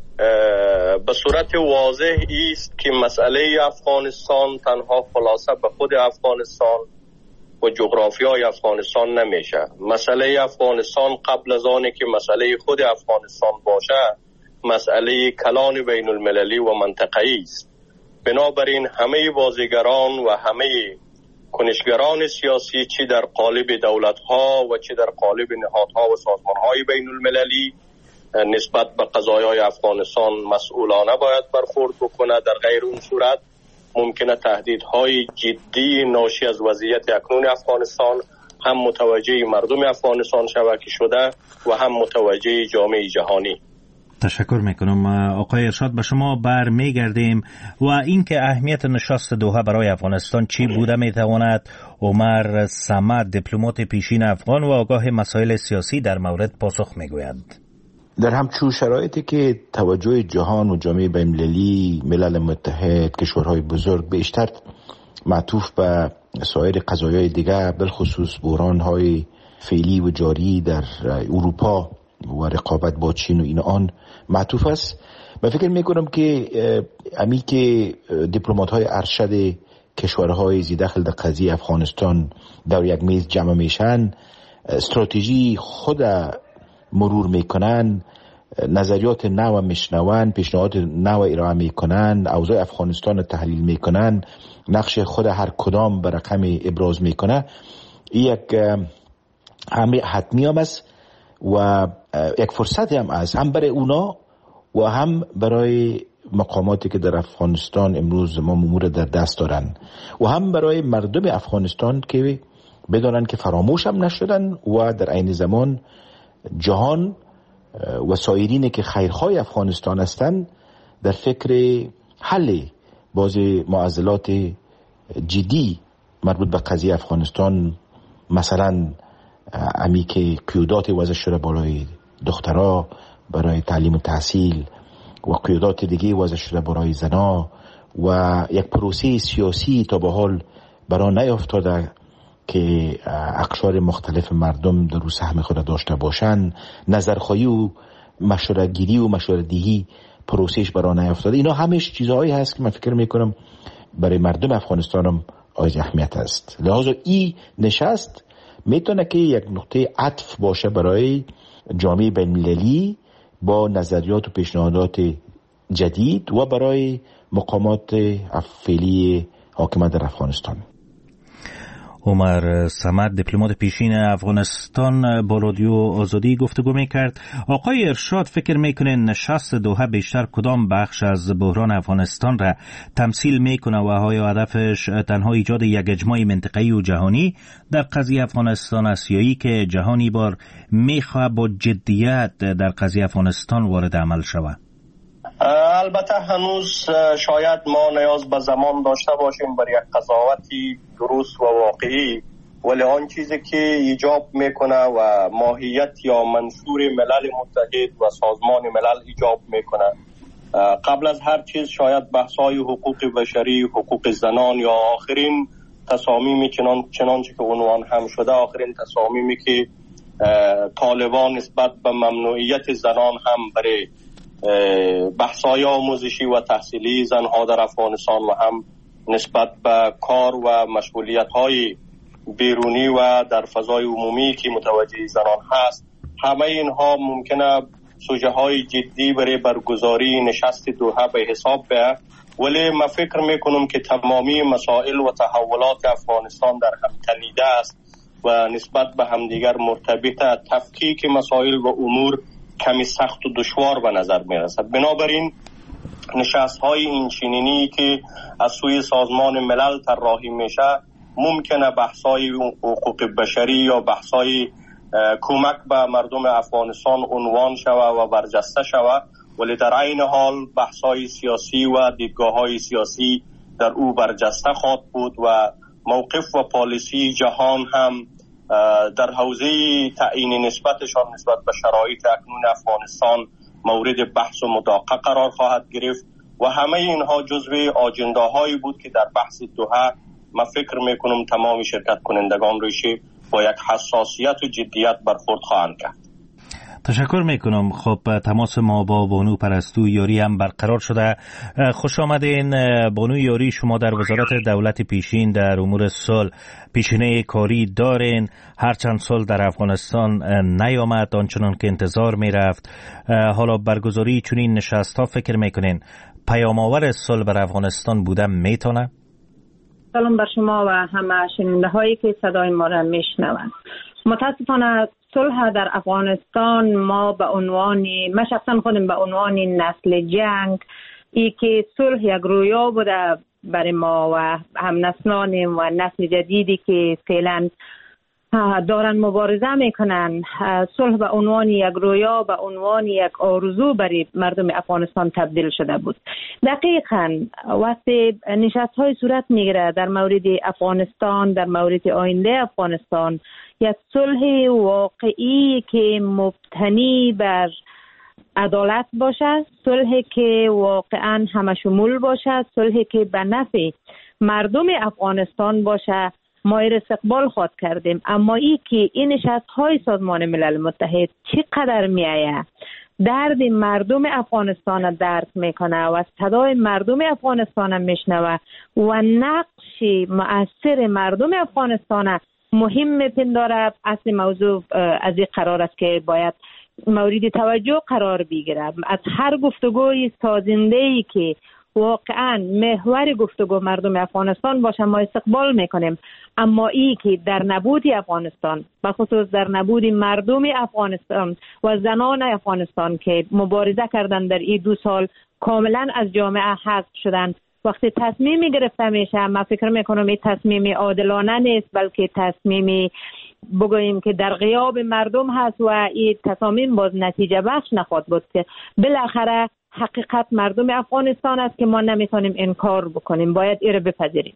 به صورت واضح است که مسئله افغانستان تنها خلاصه به خود افغانستان و جغرافیای افغانستان نمیشه. مسئله افغانستان قبل از آنه که مسئله خود افغانستان باشه، مسئله کلان بین المللی و منطقه‌ای است. بنابراین همه بازیگران و همه کنشگران سیاسی، چه در قالب دولت‌ها و چه در قالب نهادها و سازمان‌های بین المللی، نسبت به قضایای افغانستان مسئولانه باید برخورد بکنه. در غیر اون صورت ممکنه تهدیدهای جدی ناشی از وضعیت اکنون افغانستان هم متوجه مردم افغانستان شود که شده و هم متوجه جامعه جهانی. تشکر میکنم. آقای ارشاد، به شما بر میگردیم و اینکه اهمیت نشست دوحه برای افغانستان چی بوده میتواند عمر صمد، دیپلمات پیشین افغان و آگاه مسائل سیاسی در مورد پاسخ میگویند. در همچون شرایطی که توجه جهان و جامعه بین‌المللی، ملل متحد، کشورهای بزرگ بیشتر معطوف به سایر قضایای دیگه، بالخصوص بحران‌های فعلی و جاری در اروپا و رقابت با چین و این آن معطوف است، من فکر میکنم که امی که دیپلمات‌های ارشد کشورهای زی داخل در قضیه افغانستان در یک میز جمع میشن، استراتژی خود مرور میکنن، نظریات نو میشنون، پیشنهاد نو ارائه میکنن، اوضاع افغانستان تحلیل میکنن، نقش خود هر کدام به رقم ابراز میکنه. یک همه حتمی هم است و یک فرصت هم است، هم برای اونا و هم برای مقاماتی که در افغانستان امروز ما امور در دست دارن و هم برای مردم افغانستان که بدانن که فراموش هم نشدن و در عین زمان جهان و سایرین که خیرخواه افغانستان هستند در فکر حل بعض معضلات جدی مربوط به قضیه افغانستان، مثلا امی که قیودات وضع شده برای دخترها برای تعلیم و تحصیل و قیودات دیگه وضع شده برای زنا و یک پروسه سیاسی تا به حال برای نیافتاده که اقشار مختلف مردم در رو سهم خود داشته باشن، نظرخواهی و مشورت گیری و مشورت دهی پروسهش برای نیافتاده. اینا همش چیزهایی هست که من فکر میکنم برای مردم افغانستان هم آیز اهمیت است. لحاظا این نشست میتونه که یک نقطه عطف باشه برای جامعه بین‌المللی با نظریات و پیشنهادات جدید و برای مقامات فعلی حاکم در افغانستان. عمر صمد دیپلمات پیشین افغانستان با رادیو آزادی گفتگو میکرد. آقای ارشاد، فکر میکنه نشست دوحه بیشتر کدام بخش از بحران افغانستان را تمثیل میکنه و آیا هدفش تنها ایجاد یک اجماع منطقه‌ای و جهانی در قضیه افغانستان آسیایی که جهانی بار میخواد با جدیت در قضیه افغانستان وارد عمل شود؟ البته هنوز شاید ما نیاز به زمان داشته باشیم برای یک قضاوتی درست و واقعی، ولی آن چیزی که ایجاب میکنه و ماهیت یا منشور ملل متحد و سازمان ملل ایجاب میکنه، قبل از هر چیز شاید بحث‌های حقوق بشری، حقوق زنان یا آخرین تصامیمی چنان چنانچه که عنوان هم شده، آخرین تصامیمی که طالبان نسبت به ممنوعیت زنان هم برای بحث‌های آموزشی و تحصیلی زنها در افغانستان و هم نسبت به کار و مشغولیت‌های بیرونی و در فضای عمومی که متوجه زنان هست، همه اینها ممکنه سوژه‌های جدی برای برگزاری نشست دوحه به حساب بیاید، ولی من فکر میکنم که تمامی مسائل و تحولات افغانستان در هم تنیده است و نسبت به همدیگر مرتبط، تفکیک مسائل و امور کمی سخت و دشوار به نظر می رسد. بنابراین نشست های این چنینی که از سوی سازمان ملل طراحی میشه ممکنه بحث های حقوق بشری یا بحث های کمک به مردم افغانستان عنوان شود و برجسته شود، ولی در عین حال بحث های سیاسی و دیدگاه های سیاسی در او برجسته خواهد بود و موقف و پالیسی جهان هم در حوزه تعیین نسبتشان نسبت به شرایط اکنون افغانستان مورد بحث و مداقه قرار خواهد گرفت و همه اینها جزو آجنداهایی بود که در بحث دوحه من فکر میکنم تمام شرکت کنندگان رویش با یک حساسیت و جدیت برخورد خواهند کرد. تشکر میکنم. خب تماس ما با بانو پرستو یاری هم برقرار شده. خوش آمدین بانو یاری. شما در وزارت دولت پیشین در امور صلح پیشینه کاری دارین. هر چند سال در افغانستان نیامد آنچنان که انتظار میرفت. حالا برگزاری چنین نشست ها فکر میکنین پیام آور صلح بر افغانستان بوده میتونه؟ سلام بر شما و همه شنونده هایی که صدای ما را میشنوند. متاسفانه صلح در افغانستان ما به عنوان ما شخصا خودم به عنوان نسل جنگ ای که صلح یک رویا بوده برای ما و هم نسلانیم و نسل جدیدی که فعلا دارن مبارزه میکنن، صلح به عنوان یک رویا، به عنوان یک آرزو برای مردم افغانستان تبدیل شده بود. دقیقاً وقتی نشست های صورت میگیره در مورد افغانستان، در مورد آینده افغانستان، یک صلح واقعی که مبتنی بر عدالت باشد، صلحی که واقعاً همه شمول باشد، صلحی که به نفع مردم افغانستان باشد، ما این استقبال خواهد کردیم. اما ای که این نشست های سازمان ملل متحد چقدر می آید درد مردم افغانستان درک میکنه و صدای مردم افغانستان میشنوه و نقش مؤثر مردم افغانستان مهم میپنداره، اصل موضوع از این قرار است که باید مورد توجه قرار بگیره. از هر گفتگوی سازنده‌ای که واقعا محور گفتگو مردم افغانستان باشه ما استقبال میکنیم، اما ای که در نبود افغانستان، به خصوص در نبود مردم افغانستان و زنان افغانستان که مبارزه کردن در این دو سال کاملا از جامعه حذف شدن، وقتی تصمیمی گرفته میشه من فکر میکنم این تصمیم عادلانه نیست، بلکه تصمیمی بگوییم که در غیاب مردم هست و این تصامیم باز نتیجه بخش نخواهد بود که بالاخره حقیقت مردم افغانستان است که ما نمیتونیم انکار بکنیم، باید این رو بپذیریم.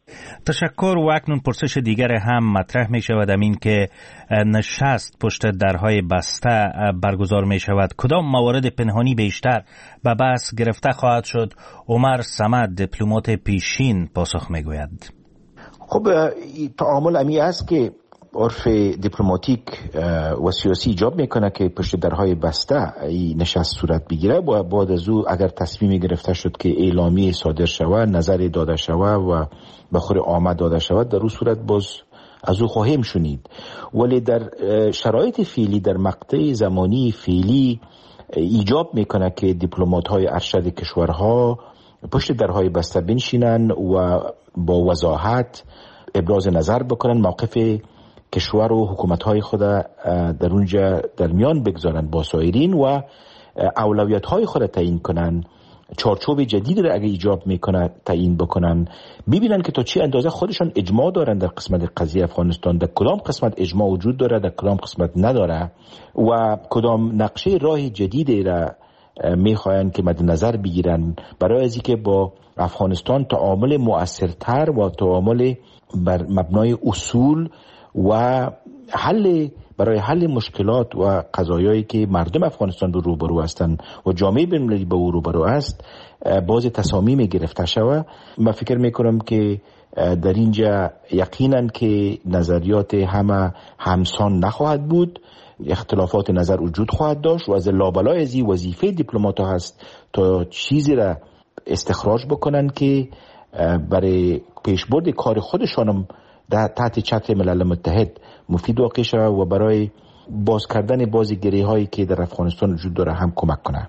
تشکر. و اکنون پرسش دیگر هم مطرح می شود، این که نشست پشت درهای بسته برگزار می شود، کدام موارد پنهانی بیشتر به بحث گرفته خواهد شد؟ عمر صمد دیپلمات پیشین پاسخ می گوید. خب تعامل امی است که عرف دیپلماتیک و سیاسی ایجاب میکنه که پشت درهای بسته این نشست صورت بگیره و بعد از او اگر تصمیمی گرفته شد که اعلامیه صادر شود، نظری داده شود و به خور آمد داده شود، در اون صورت باز از او خواهیم شنید. ولی در شرایط فعلی، در مقطع زمانی فعلی ایجاب میکنه که دیپلمات های ارشد کشورها پشت درهای بسته بنشینن و با وضاحت ابراز نظر بکنن، موقف کشور و حکومت‌های خود در اونجا در میان بگذارن با سایرین و اولویت‌های خود تعیین کنن، چارچوب جدید را اگه ایجاب میکنه تعیین بکنن، ببینن که تا چه اندازه خودشان اجماع دارن در قسمت قضیه افغانستان، در کدام قسمت اجماع وجود داره، در کدام قسمت نداره و کدام نقشه راه جدیدی را میخواین که مد نظر بگیرن برای از اینکه با افغانستان تعامل مؤثرتر و تعامل بر مبنای اصول و حل برای حل مشکلات و قضایایی که مردم افغانستان رو روبرو هستند و جامعه بین‌المللی به او روبرو است باز تصامیم گرفته شود. من فکر میکنم که در اینجا یقینا که نظریات همه همسان نخواهد بود، اختلافات نظر وجود خواهد داشت و از لابلای ازی وظیفه دیپلمات ها هست تا چیزی را استخراج بکنن که برای پیشبرد کار خودشانم در تحت چتر ملل متحد مفید واقع شود و برای باز کردن بازی گره هایی که در افغانستان وجود داره هم کمک کنه.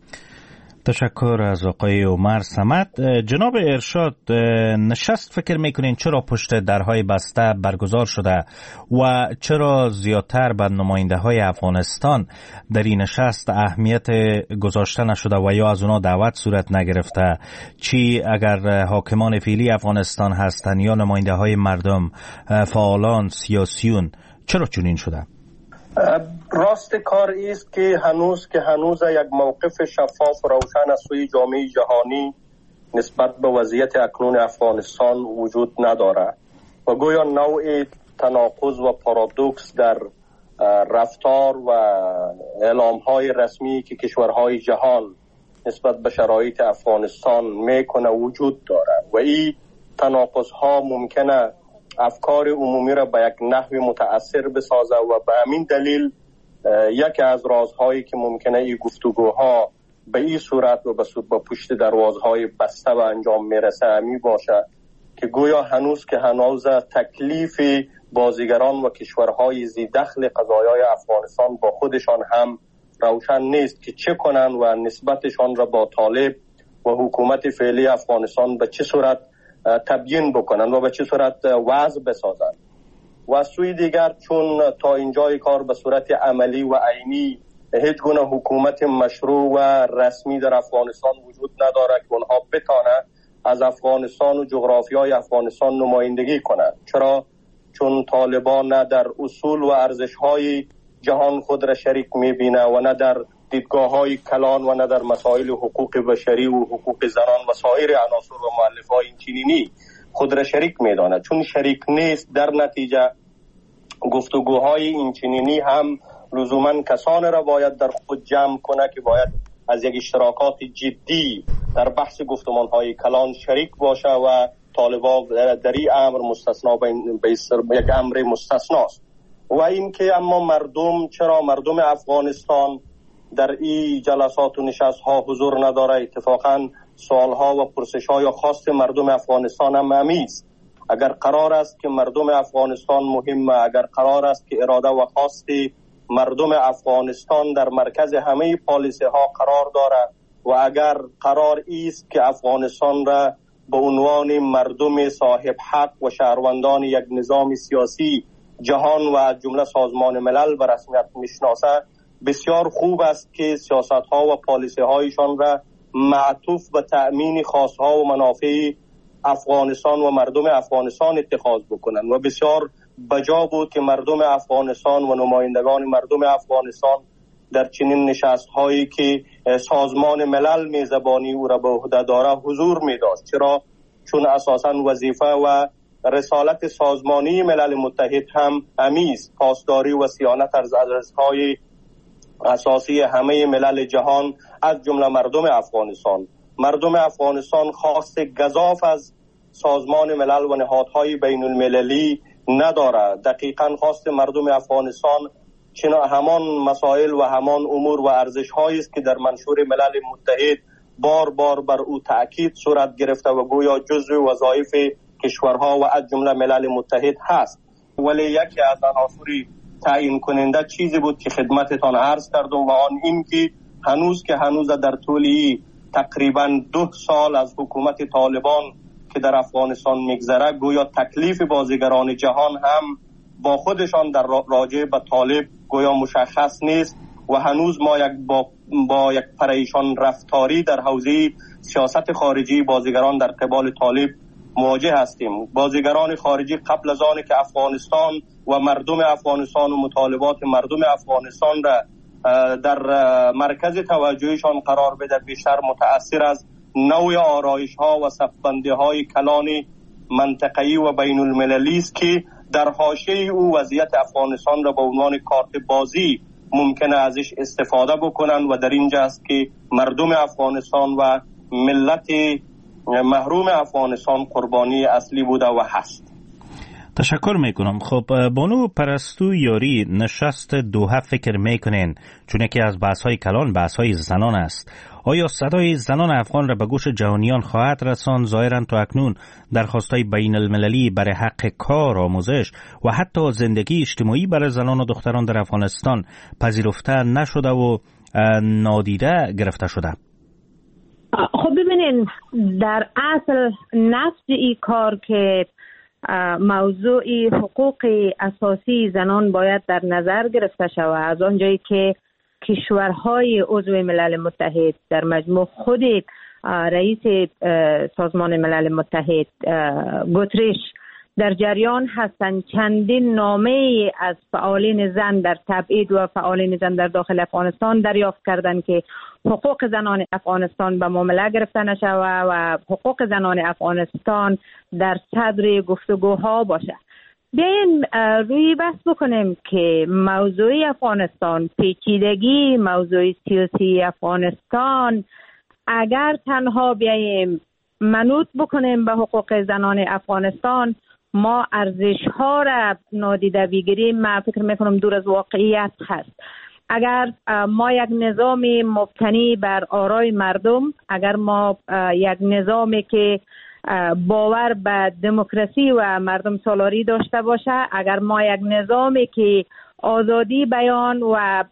تشکر از آقای عمر صمد. جناب ارشاد، نشست فکر میکنین چرا پشت درهای بسته برگزار شده و چرا زیادتر به نماینده های افغانستان در این نشست اهمیت گذاشته نشده و یا از اونا دعوت صورت نگرفته؟ چی اگر حاکمان فعلی افغانستان هستن یا نماینده های مردم، فعالان سیاسیون، چرا چنین شده؟ راست کار است که هنوز که هنوز یک موقف شفاف و روشن از سوی جامعه جهانی نسبت به وضعیت اکنون افغانستان وجود نداره و گویا نوع تناقض و پارادوکس در رفتار و اعلام‌های رسمی که کشورهای جهان نسبت به شرایط افغانستان میکنه وجود داره و این تناقض‌ها ممکنه افکار عمومی را به یک نحو متأثر بسازه و به همین دلیل یکی از رازهایی که ممکنه این گفتگوها به این صورت و به پشت دروازهای بسته به انجام میرسه همی باشه که گویا هنوز که هنوز تکلیف بازیگران و کشورهای ذی دخل قضایای افغانستان با خودشان هم روشن نیست که چه کنن و نسبتشان را با طالب و حکومت فعلی افغانستان به چه صورت تبیین بکنن و به چه صورت وضع بسازن. و سوی دیگر چون تا اینجای کار به صورت عملی و عینی هیچ گونه حکومت مشروع و رسمی در افغانستان وجود نداره که اونها بتانه از افغانستان و جغرافیای افغانستان نمایندگی کنند. چرا؟ چون طالبان نه در اصول و ارزش‌های جهان خود را شریک می‌بینه و نه در دیدگاه‌های کلان و نه در مسائل حقوق بشری و حقوق زنان و سایر عناصر و مؤلفه‌های اینچنینی خود را شریک می‌دانه. چون شریک نیست، در نتیجه گفتگوهای اینچنینی هم لزوماً کسان را باید در خود جمع کنه که باید از یک اشتراکات جدی در بحث گفتمان‌های کلان شریک باشه و طالبان در این امر مستثنا به یک امر مستثناست. و این که اما مردم، چرا مردم افغانستان در این جلسات و نشست‌ها حضور نداره؟ اتفاقاً سوال‌ها و پرسش‌های خاص مردم افغانستان هم همیست. اگر قرار است که مردم افغانستان مهمه، اگر قرار است که اراده و خواست مردم افغانستان در مرکز همه پالیسی ها قرار داره و اگر قرار است که افغانستان را به عنوان مردم صاحب حق و شهروندان یک نظام سیاسی جهان و از جمله سازمان ملل به رسمیت میشناسه، بسیار خوب است که سیاست ها و پالیسی هایشان را معطوف به تأمین خواست ها و منافع افغانستان و مردم افغانستان اتخاذ بکنند و بسیار بجا بود که مردم افغانستان و نمایندگان مردم افغانستان در چنین نشست هایی که سازمان ملل میزبانی او را به عهده داره حضور می داشت. چرا؟ چون اساساً وظیفه و رسالت سازمانی ملل متحد هم همیست پاسداری و صیانت از ارزش‌های اساسی همه ملل جهان از جمله مردم افغانستان. مردم افغانستان خواست گزاف از سازمان ملل و نهادهای بین المللی نداره. دقیقاً خواست مردم افغانستان چنان همان مسائل و همان امور و ارزش‌هایی است که در منشور ملل متحد بار بار بر او تأکید صورت گرفته و گویا جزو وظایف کشورها و از جمله ملل متحد هست. ولی یکی از عناصر تعیین کننده چیزی بود که خدمتتان عرض کردم و آن این که هنوز که هنوز در طول تقریباً دو سال از حکومت طالبان که در افغانستان میگذره گویا تکلیف بازیگران جهان هم با خودشان در راجع به طالب گویا مشخص نیست و هنوز ما یک با, با یک پریشان رفتاری در حوزه سیاست خارجی بازیگران در قبال طالب مواجه هستیم. بازیگران خارجی قبل از آن که افغانستان و مردم افغانستان و مطالبات مردم افغانستان را در مرکز توجهشان قرار بده بیشتر متأثر از نوع آرایش ها و صفبندی های کلان منطقه‌ای و بین المللی است که در حاشیه او وضعیت افغانستان را به عنوان کارت بازی ممکنه ازش استفاده بکنن و در اینجا است که مردم افغانستان و ملت محروم افغانستان قربانی اصلی بوده و هست. تشکر میکنم. خب بانو پرستو یاری، نشست دوحه فکر میکنین چون یکی از بحث های کلان بحث های زنان است، آیا صدای زنان افغان را به گوش جهانیان خواهد رساند؟ ظاهرا تا اکنون درخواست‌های بین المللی برای حق کار، آموزش و حتی زندگی اجتماعی برای زنان و دختران در افغانستان پذیرفته نشده و نادیده گرفته شده. خب ببینین، در اصل نفس این کار که موضوع حقوق اساسی زنان باید در نظر گرفته شود، از آنجایی که کشورهای عضو ملل متحد در مجموع خود رئیس سازمان ملل متحد گوتریش در جریان هستند چندین نامه از فعالین زن در تبعید و فعالین زن در داخل افغانستان دریافت کردند که حقوق زنان افغانستان به معامله گرفته نشود و حقوق زنان افغانستان در صدر گفتگوها باشه. بیاین روی بحث بکنیم که موضوع افغانستان، پیچیدگی موضوع سیاسی افغانستان، اگر تنها بیاییم منوط بکنیم به حقوق زنان افغانستان، ما ارزش ها را نادیده بگیریم، من فکر میکنم دور از واقعیت هست. اگر ما یک نظام مبتنی بر آرای مردم، اگر ما یک نظامی که باور به دموکراسی و مردم سالاری داشته باشه، اگر ما یک نظامی که آزادی بیان و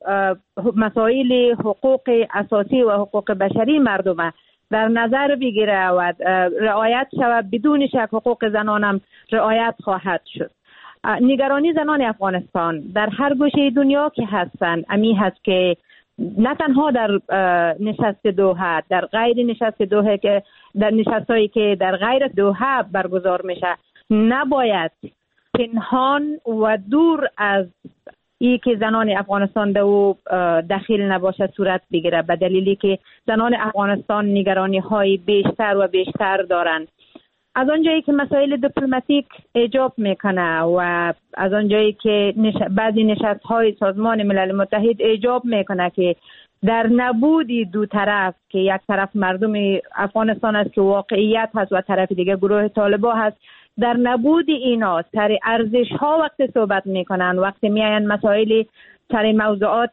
مسائل حقوق اساسی و حقوق بشری مردم در نظر بگیره و رعایت شود، بدون شک حقوق زنانم رعایت خواهد شد. نگرانی زنان افغانستان در هر گوشه دنیا که هستند امی هست که نه تنها در نشست دوحه، در غیر نشست دوحه که در نشستایی که در غیر دوحه برگزار میشه، نباید پنهان و دور از ای که زنان افغانستان در او دخیل نباشه صورت بگیره، به دلیلی که زنان افغانستان نگرانی های بیشتر و بیشتر دارند. از آنجایی که مسائل دیپلماتیک ایجاب میکنه و از آنجایی که نش... بعضی نشست های سازمان ملل متحد ایجاب میکنه که در نبودی دو طرف که یک طرف مردم افغانستان است که واقعیت هست و طرف دیگه گروه طالبان هست، در نبود اینا سر ارزش ها وقت صحبت میکنن، وقتی میاین مسائل سر موضوعات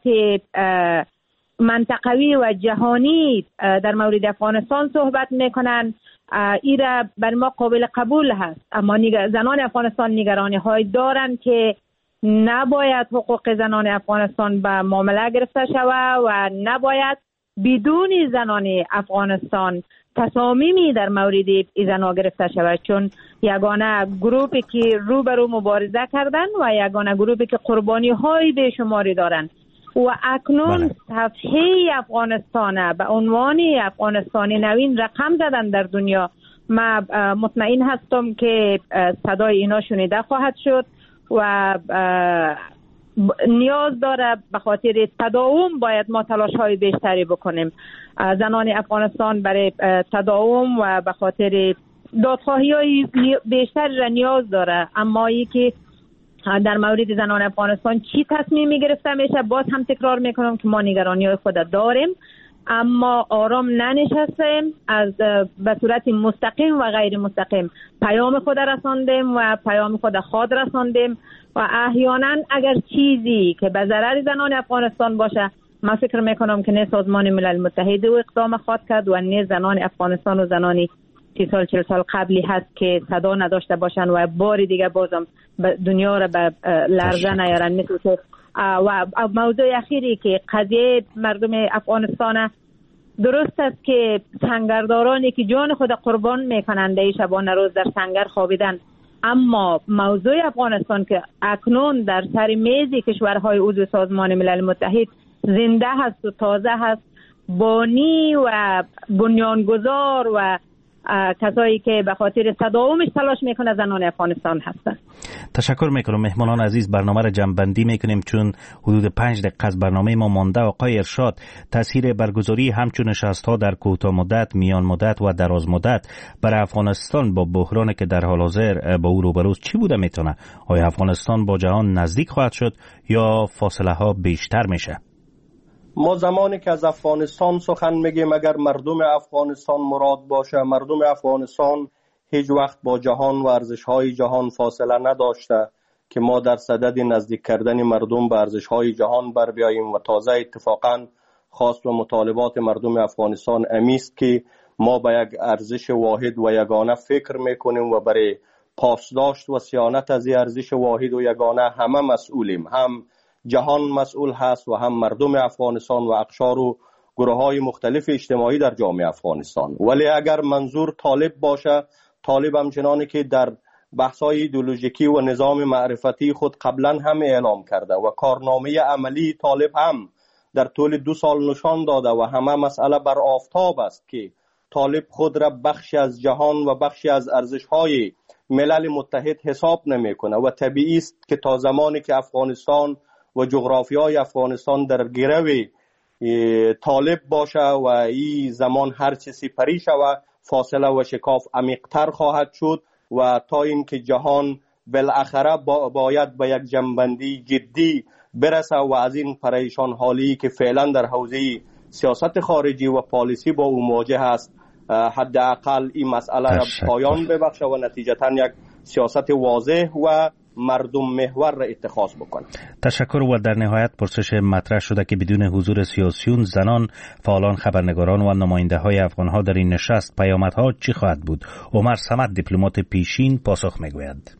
منطقوی و جهانی در مورد افغانستان صحبت میکنن، ایره بر ما قابل قبول هست. اما زنان افغانستان نگرانی های دارن که نباید حقوق زنان افغانستان به معامله گرفته شود و نباید بدون زنان افغانستان تصامیمی در مورد زنان گرفته شود، چون یگانه گروپی که روبرو مبارزه کردن و یگانه گروپی که قربانی های بیشماری دارن و اکنون صفحه افغانستان به عنوان افغانستانی نوین رقم زدن در دنیا. من مطمئن هستم که صدای اینا شنیده خواهد شد و نیاز داره به خاطر تداوم باید ما تلاش های بیشتری بکنیم. زنان افغانستان برای تداوم و به خاطر دادخواهی های بیشتر را نیاز داره. اما ای که در مورد زنان افغانستان چی تصمیمی گرفته میشه، باز هم تکرار میکنم که ما نگرانی های خود داریم اما آرام ننشستیم. از به صورت مستقیم و غیر مستقیم پیام خود رساندیم و پیام خود خود رساندیم و احیانا اگر چیزی که به ضرر زنان افغانستان باشه، من فکر میکنم که نه سازمان ملل متحد و اقدام خواهد کرد و نه زنان افغانستان و زنانی سی سال چهل سال قبلی هست که صدا نداشته باشن و بار دیگه بازم دنیا را به لرزه نیارن. مثل و موضوع اخیری که قضیه مردم افغانستان درست است که سنگردارانی که جان خود قربان میکنند در شبانه روز در سنگر خوابیدن، اما موضوع افغانستان که اکنون در سر میز کشورهای عضو سازمان ملل متحد زنده هست و تازه هست، بانی و بنیانگذار و کسایی که به خاطر تداومش تلاش میکنه زنان افغانستان هستند. تشکر میکنم. مهمانان عزیز، برنامه را جمع‌بندی میکنیم چون حدود پنج دقیقه از برنامه ما مانده. آقای ارشاد، تاثیر برگزاری همچون نشست‌ها در کوتاه مدت، میان مدت و دراز مدت برای افغانستان با بحرانی که در حال حاضر با او روبروست چی بوده میتونه؟ آیا افغانستان با جهان نزدیک خواهد شد یا فاصله ها بیشتر میشه؟ ما زمانی که از افغانستان سخن میگیم، اگر مردم افغانستان مراد باشه، مردم افغانستان هیچ وقت با جهان و ارزش‌های جهان فاصله نداشته که ما در صدد نزدیک کردن مردم به ارزش‌های جهان بر بیاییم و تازه اتفاقاً خواست و مطالبات مردم افغانستان امیست که ما به یک ارزش واحد و یگانه فکر میکنیم و برای پاسداشت و صیانت از این ارزش واحد و یگانه همه مسئولیم. هم جهان مسئول هست و هم مردم افغانستان و اقشار و گروه‌های مختلف اجتماعی در جامعه افغانستان. ولی اگر منظور طالب باشه، طالب همچنانی که در بحث‌های ایدئولوژیکی و نظام معرفتی خود قبلا هم اعلام کرده و کارنامه عملی طالب هم در طول دو سال نشان داده و همه مسئله بر آفتاب است که طالب خود را بخشی از جهان و بخشی از ارزش‌های ملل متحد حساب نمی‌کنه و طبیعی است که تا زمانی که افغانستان و جغرافیای افغانستان در گرو طالب باشه و این زمان هر چه سپری شوه، فاصله و شکاف عمیق‌تر خواهد شد و تا اینکه جهان بالاخره با باید به یک جنبندی جدی برسه و از این پریشان حالی که فعلا در حوزه سیاست خارجی و پالیسی با او مواجه است، حداقل این مسئله را پایان ببخشه و نتیجتاً یک سیاست واضح و مردم محور را اتخاذ بکنه. تشکر. و در نهایت پرسش مطرح شده که بدون حضور سیاسیون، زنان، فعالان، خبرنگاران و نماینده های افغان ها در این نشست پیامدها چی خواهد بود؟ عمر صمد، دیپلمات پیشین، پاسخ میگوید.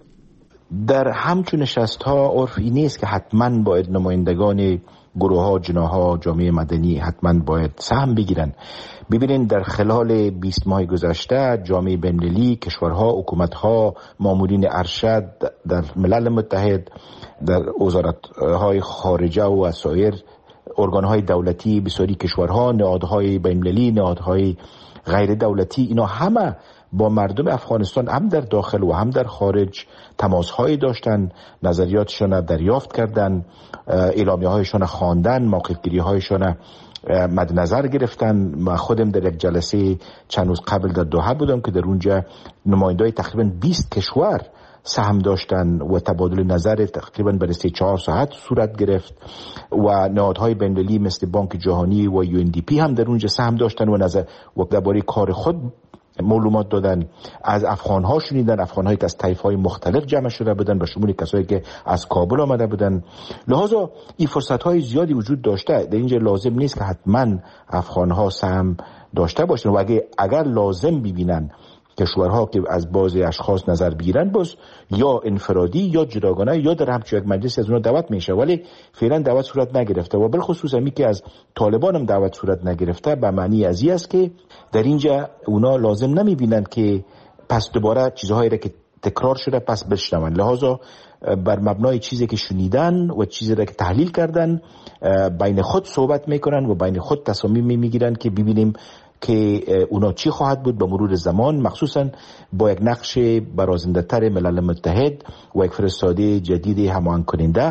در همچون نشست ها عرف این نیست که حتما باید نمایندگان گروه ها، جناح جامعه مدنی حتما باید سهم بگیرن. ببینین در خلال بیست ماه گذشته جامعه بین‌المللی، کشورها، حکومتها، مامورین ارشد در ملل متحد، در وزارت‌های خارجه و سایر ارگان‌های دولتی بسیاری کشورها، نهادهای بین‌المللی، نهادهای غیر دولتی، اینا همه با مردم افغانستان هم در داخل و هم در خارج تماس‌هایی داشتن، نظریاتشون دریافت کردن، اعلامیه‌هایشون خواندن، موقف‌گیری‌هایشون مد نظر گرفتن. من خودم در یک جلسه چند روز قبل در دوحه بودم که در اونجا نماینده‌های تقریباً بیست کشور سهم داشتن و تبادل نظر تقریباً برای سه چهار ساعت صورت گرفت و نهادهای بین‌المللی مثل بانک جهانی و یو ان دی پی هم در اونجا سهم داشتن و نظر و درباره کار خود معلومات دادن. از افغان‌ها شنیدن، افغان‌هایی که از طایف‌های مختلف جمع شده بودن، به شمول کسایی که از کابل آمده بودن. لذا این فرصت‌های زیادی وجود داشته. در اینجا لازم نیست که حتما افغان‌ها سهم داشته باشن و اگر اگر لازم ببینن کشورها که از بعضی اشخاص نظر بگیرن، باز یا انفرادی یا جداگانه یا در همچون یک مجلس از اونها دعوت میشه، ولی فعلا دعوت صورت نگرفته و بالخصوص همی که از طالبان هم دعوت صورت نگرفته به معنی از این است که در اینجا اونا لازم نمیبینن که پس دوباره چیزهایی را که تکرار شده پس بشنون. لحاظا بر مبنای چیزی که شنیدن و چیزی را که تحلیل کردن بین خود صحبت میکنن و بین خود تصامیم میگیرن که ببینیم که اونا چی خواهد بود به مرور زمان، مخصوصا با یک نقش برازنده تر ملل متحد و یک فرستاده جدید هماهنگ کننده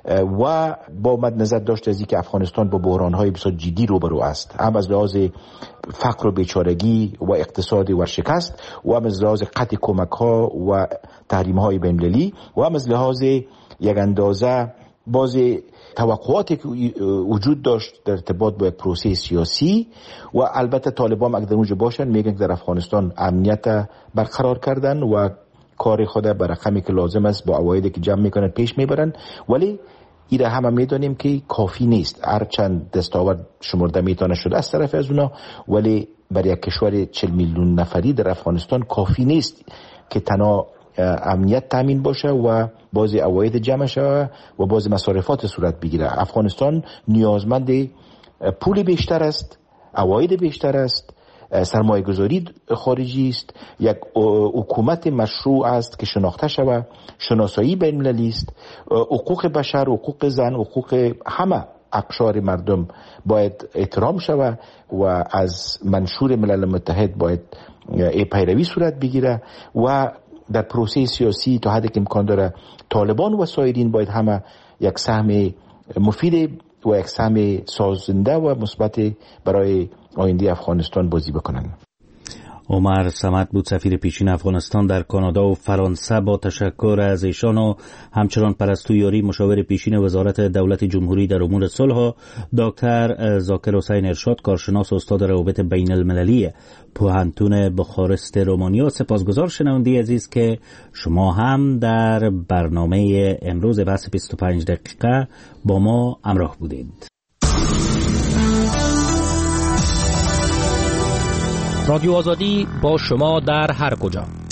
و با مد نظر داشته از اینکه افغانستان با بحران‌های بسیار جدی روبرو است، هم از لحاظ فقر و بیچارگی و اقتصاد ورشکست و هم از لحاظ قطع کمک‌ها و تحریم‌های بین‌المللی و هم از لحاظ یک اندازه باز توقعاتی که وجود داشت در ارتباط با یک پروسه سیاسی و البته طالبان اگر در اونجا باشن میگن که در افغانستان امنیت برقرار کردن و کار خود بر رقمی که لازم است با عوایدی که جمع میکنن پیش میبرن، ولی این را همه میدانیم که کافی نیست. هرچند دستاورد شمرده میتونه شده از طرف از اونا، ولی برای یک کشور چهل میلیون نفری در افغانستان کافی نیست که تنها امنیت تامین باشه و بعضی عواید جمع شود و بعضی مصارفات صورت بگیره. افغانستان نیازمند پول بیشتر است عواید بیشتر است، سرمایه گذاری خارجی است، یک حکومت مشروع است که شناخته شود، شناسایی بین المللی است، حقوق بشر، حقوق زن، حقوق همه اقشار مردم باید احترام شود و از منشور ملل متحد باید پیروی صورت بگیره و در پروسه سیاسی تا حدی که امکان داره طالبان و سایرین باید همه یک سهم مفید و یک سهم سازنده و مثبت برای آینده افغانستان بازی بکنن. عمر صمد بود، سفیر پیشین افغانستان در کانادا و فرانسه. با تشکر از ایشان و همچنان پرستو یاری، مشاور پیشین وزارت دولت جمهوری در امور صلح، دکتر ذاکر حسین ارشاد، کارشناس و استاد روابط بین المللی پوهنتون بخارست رومانیا. سپاسگزار شنونده عزیز که شما هم در برنامه امروز بحث بیست و پنج دقیقه با ما همراه بودید. رادیو آزادی با شما در هر کجا.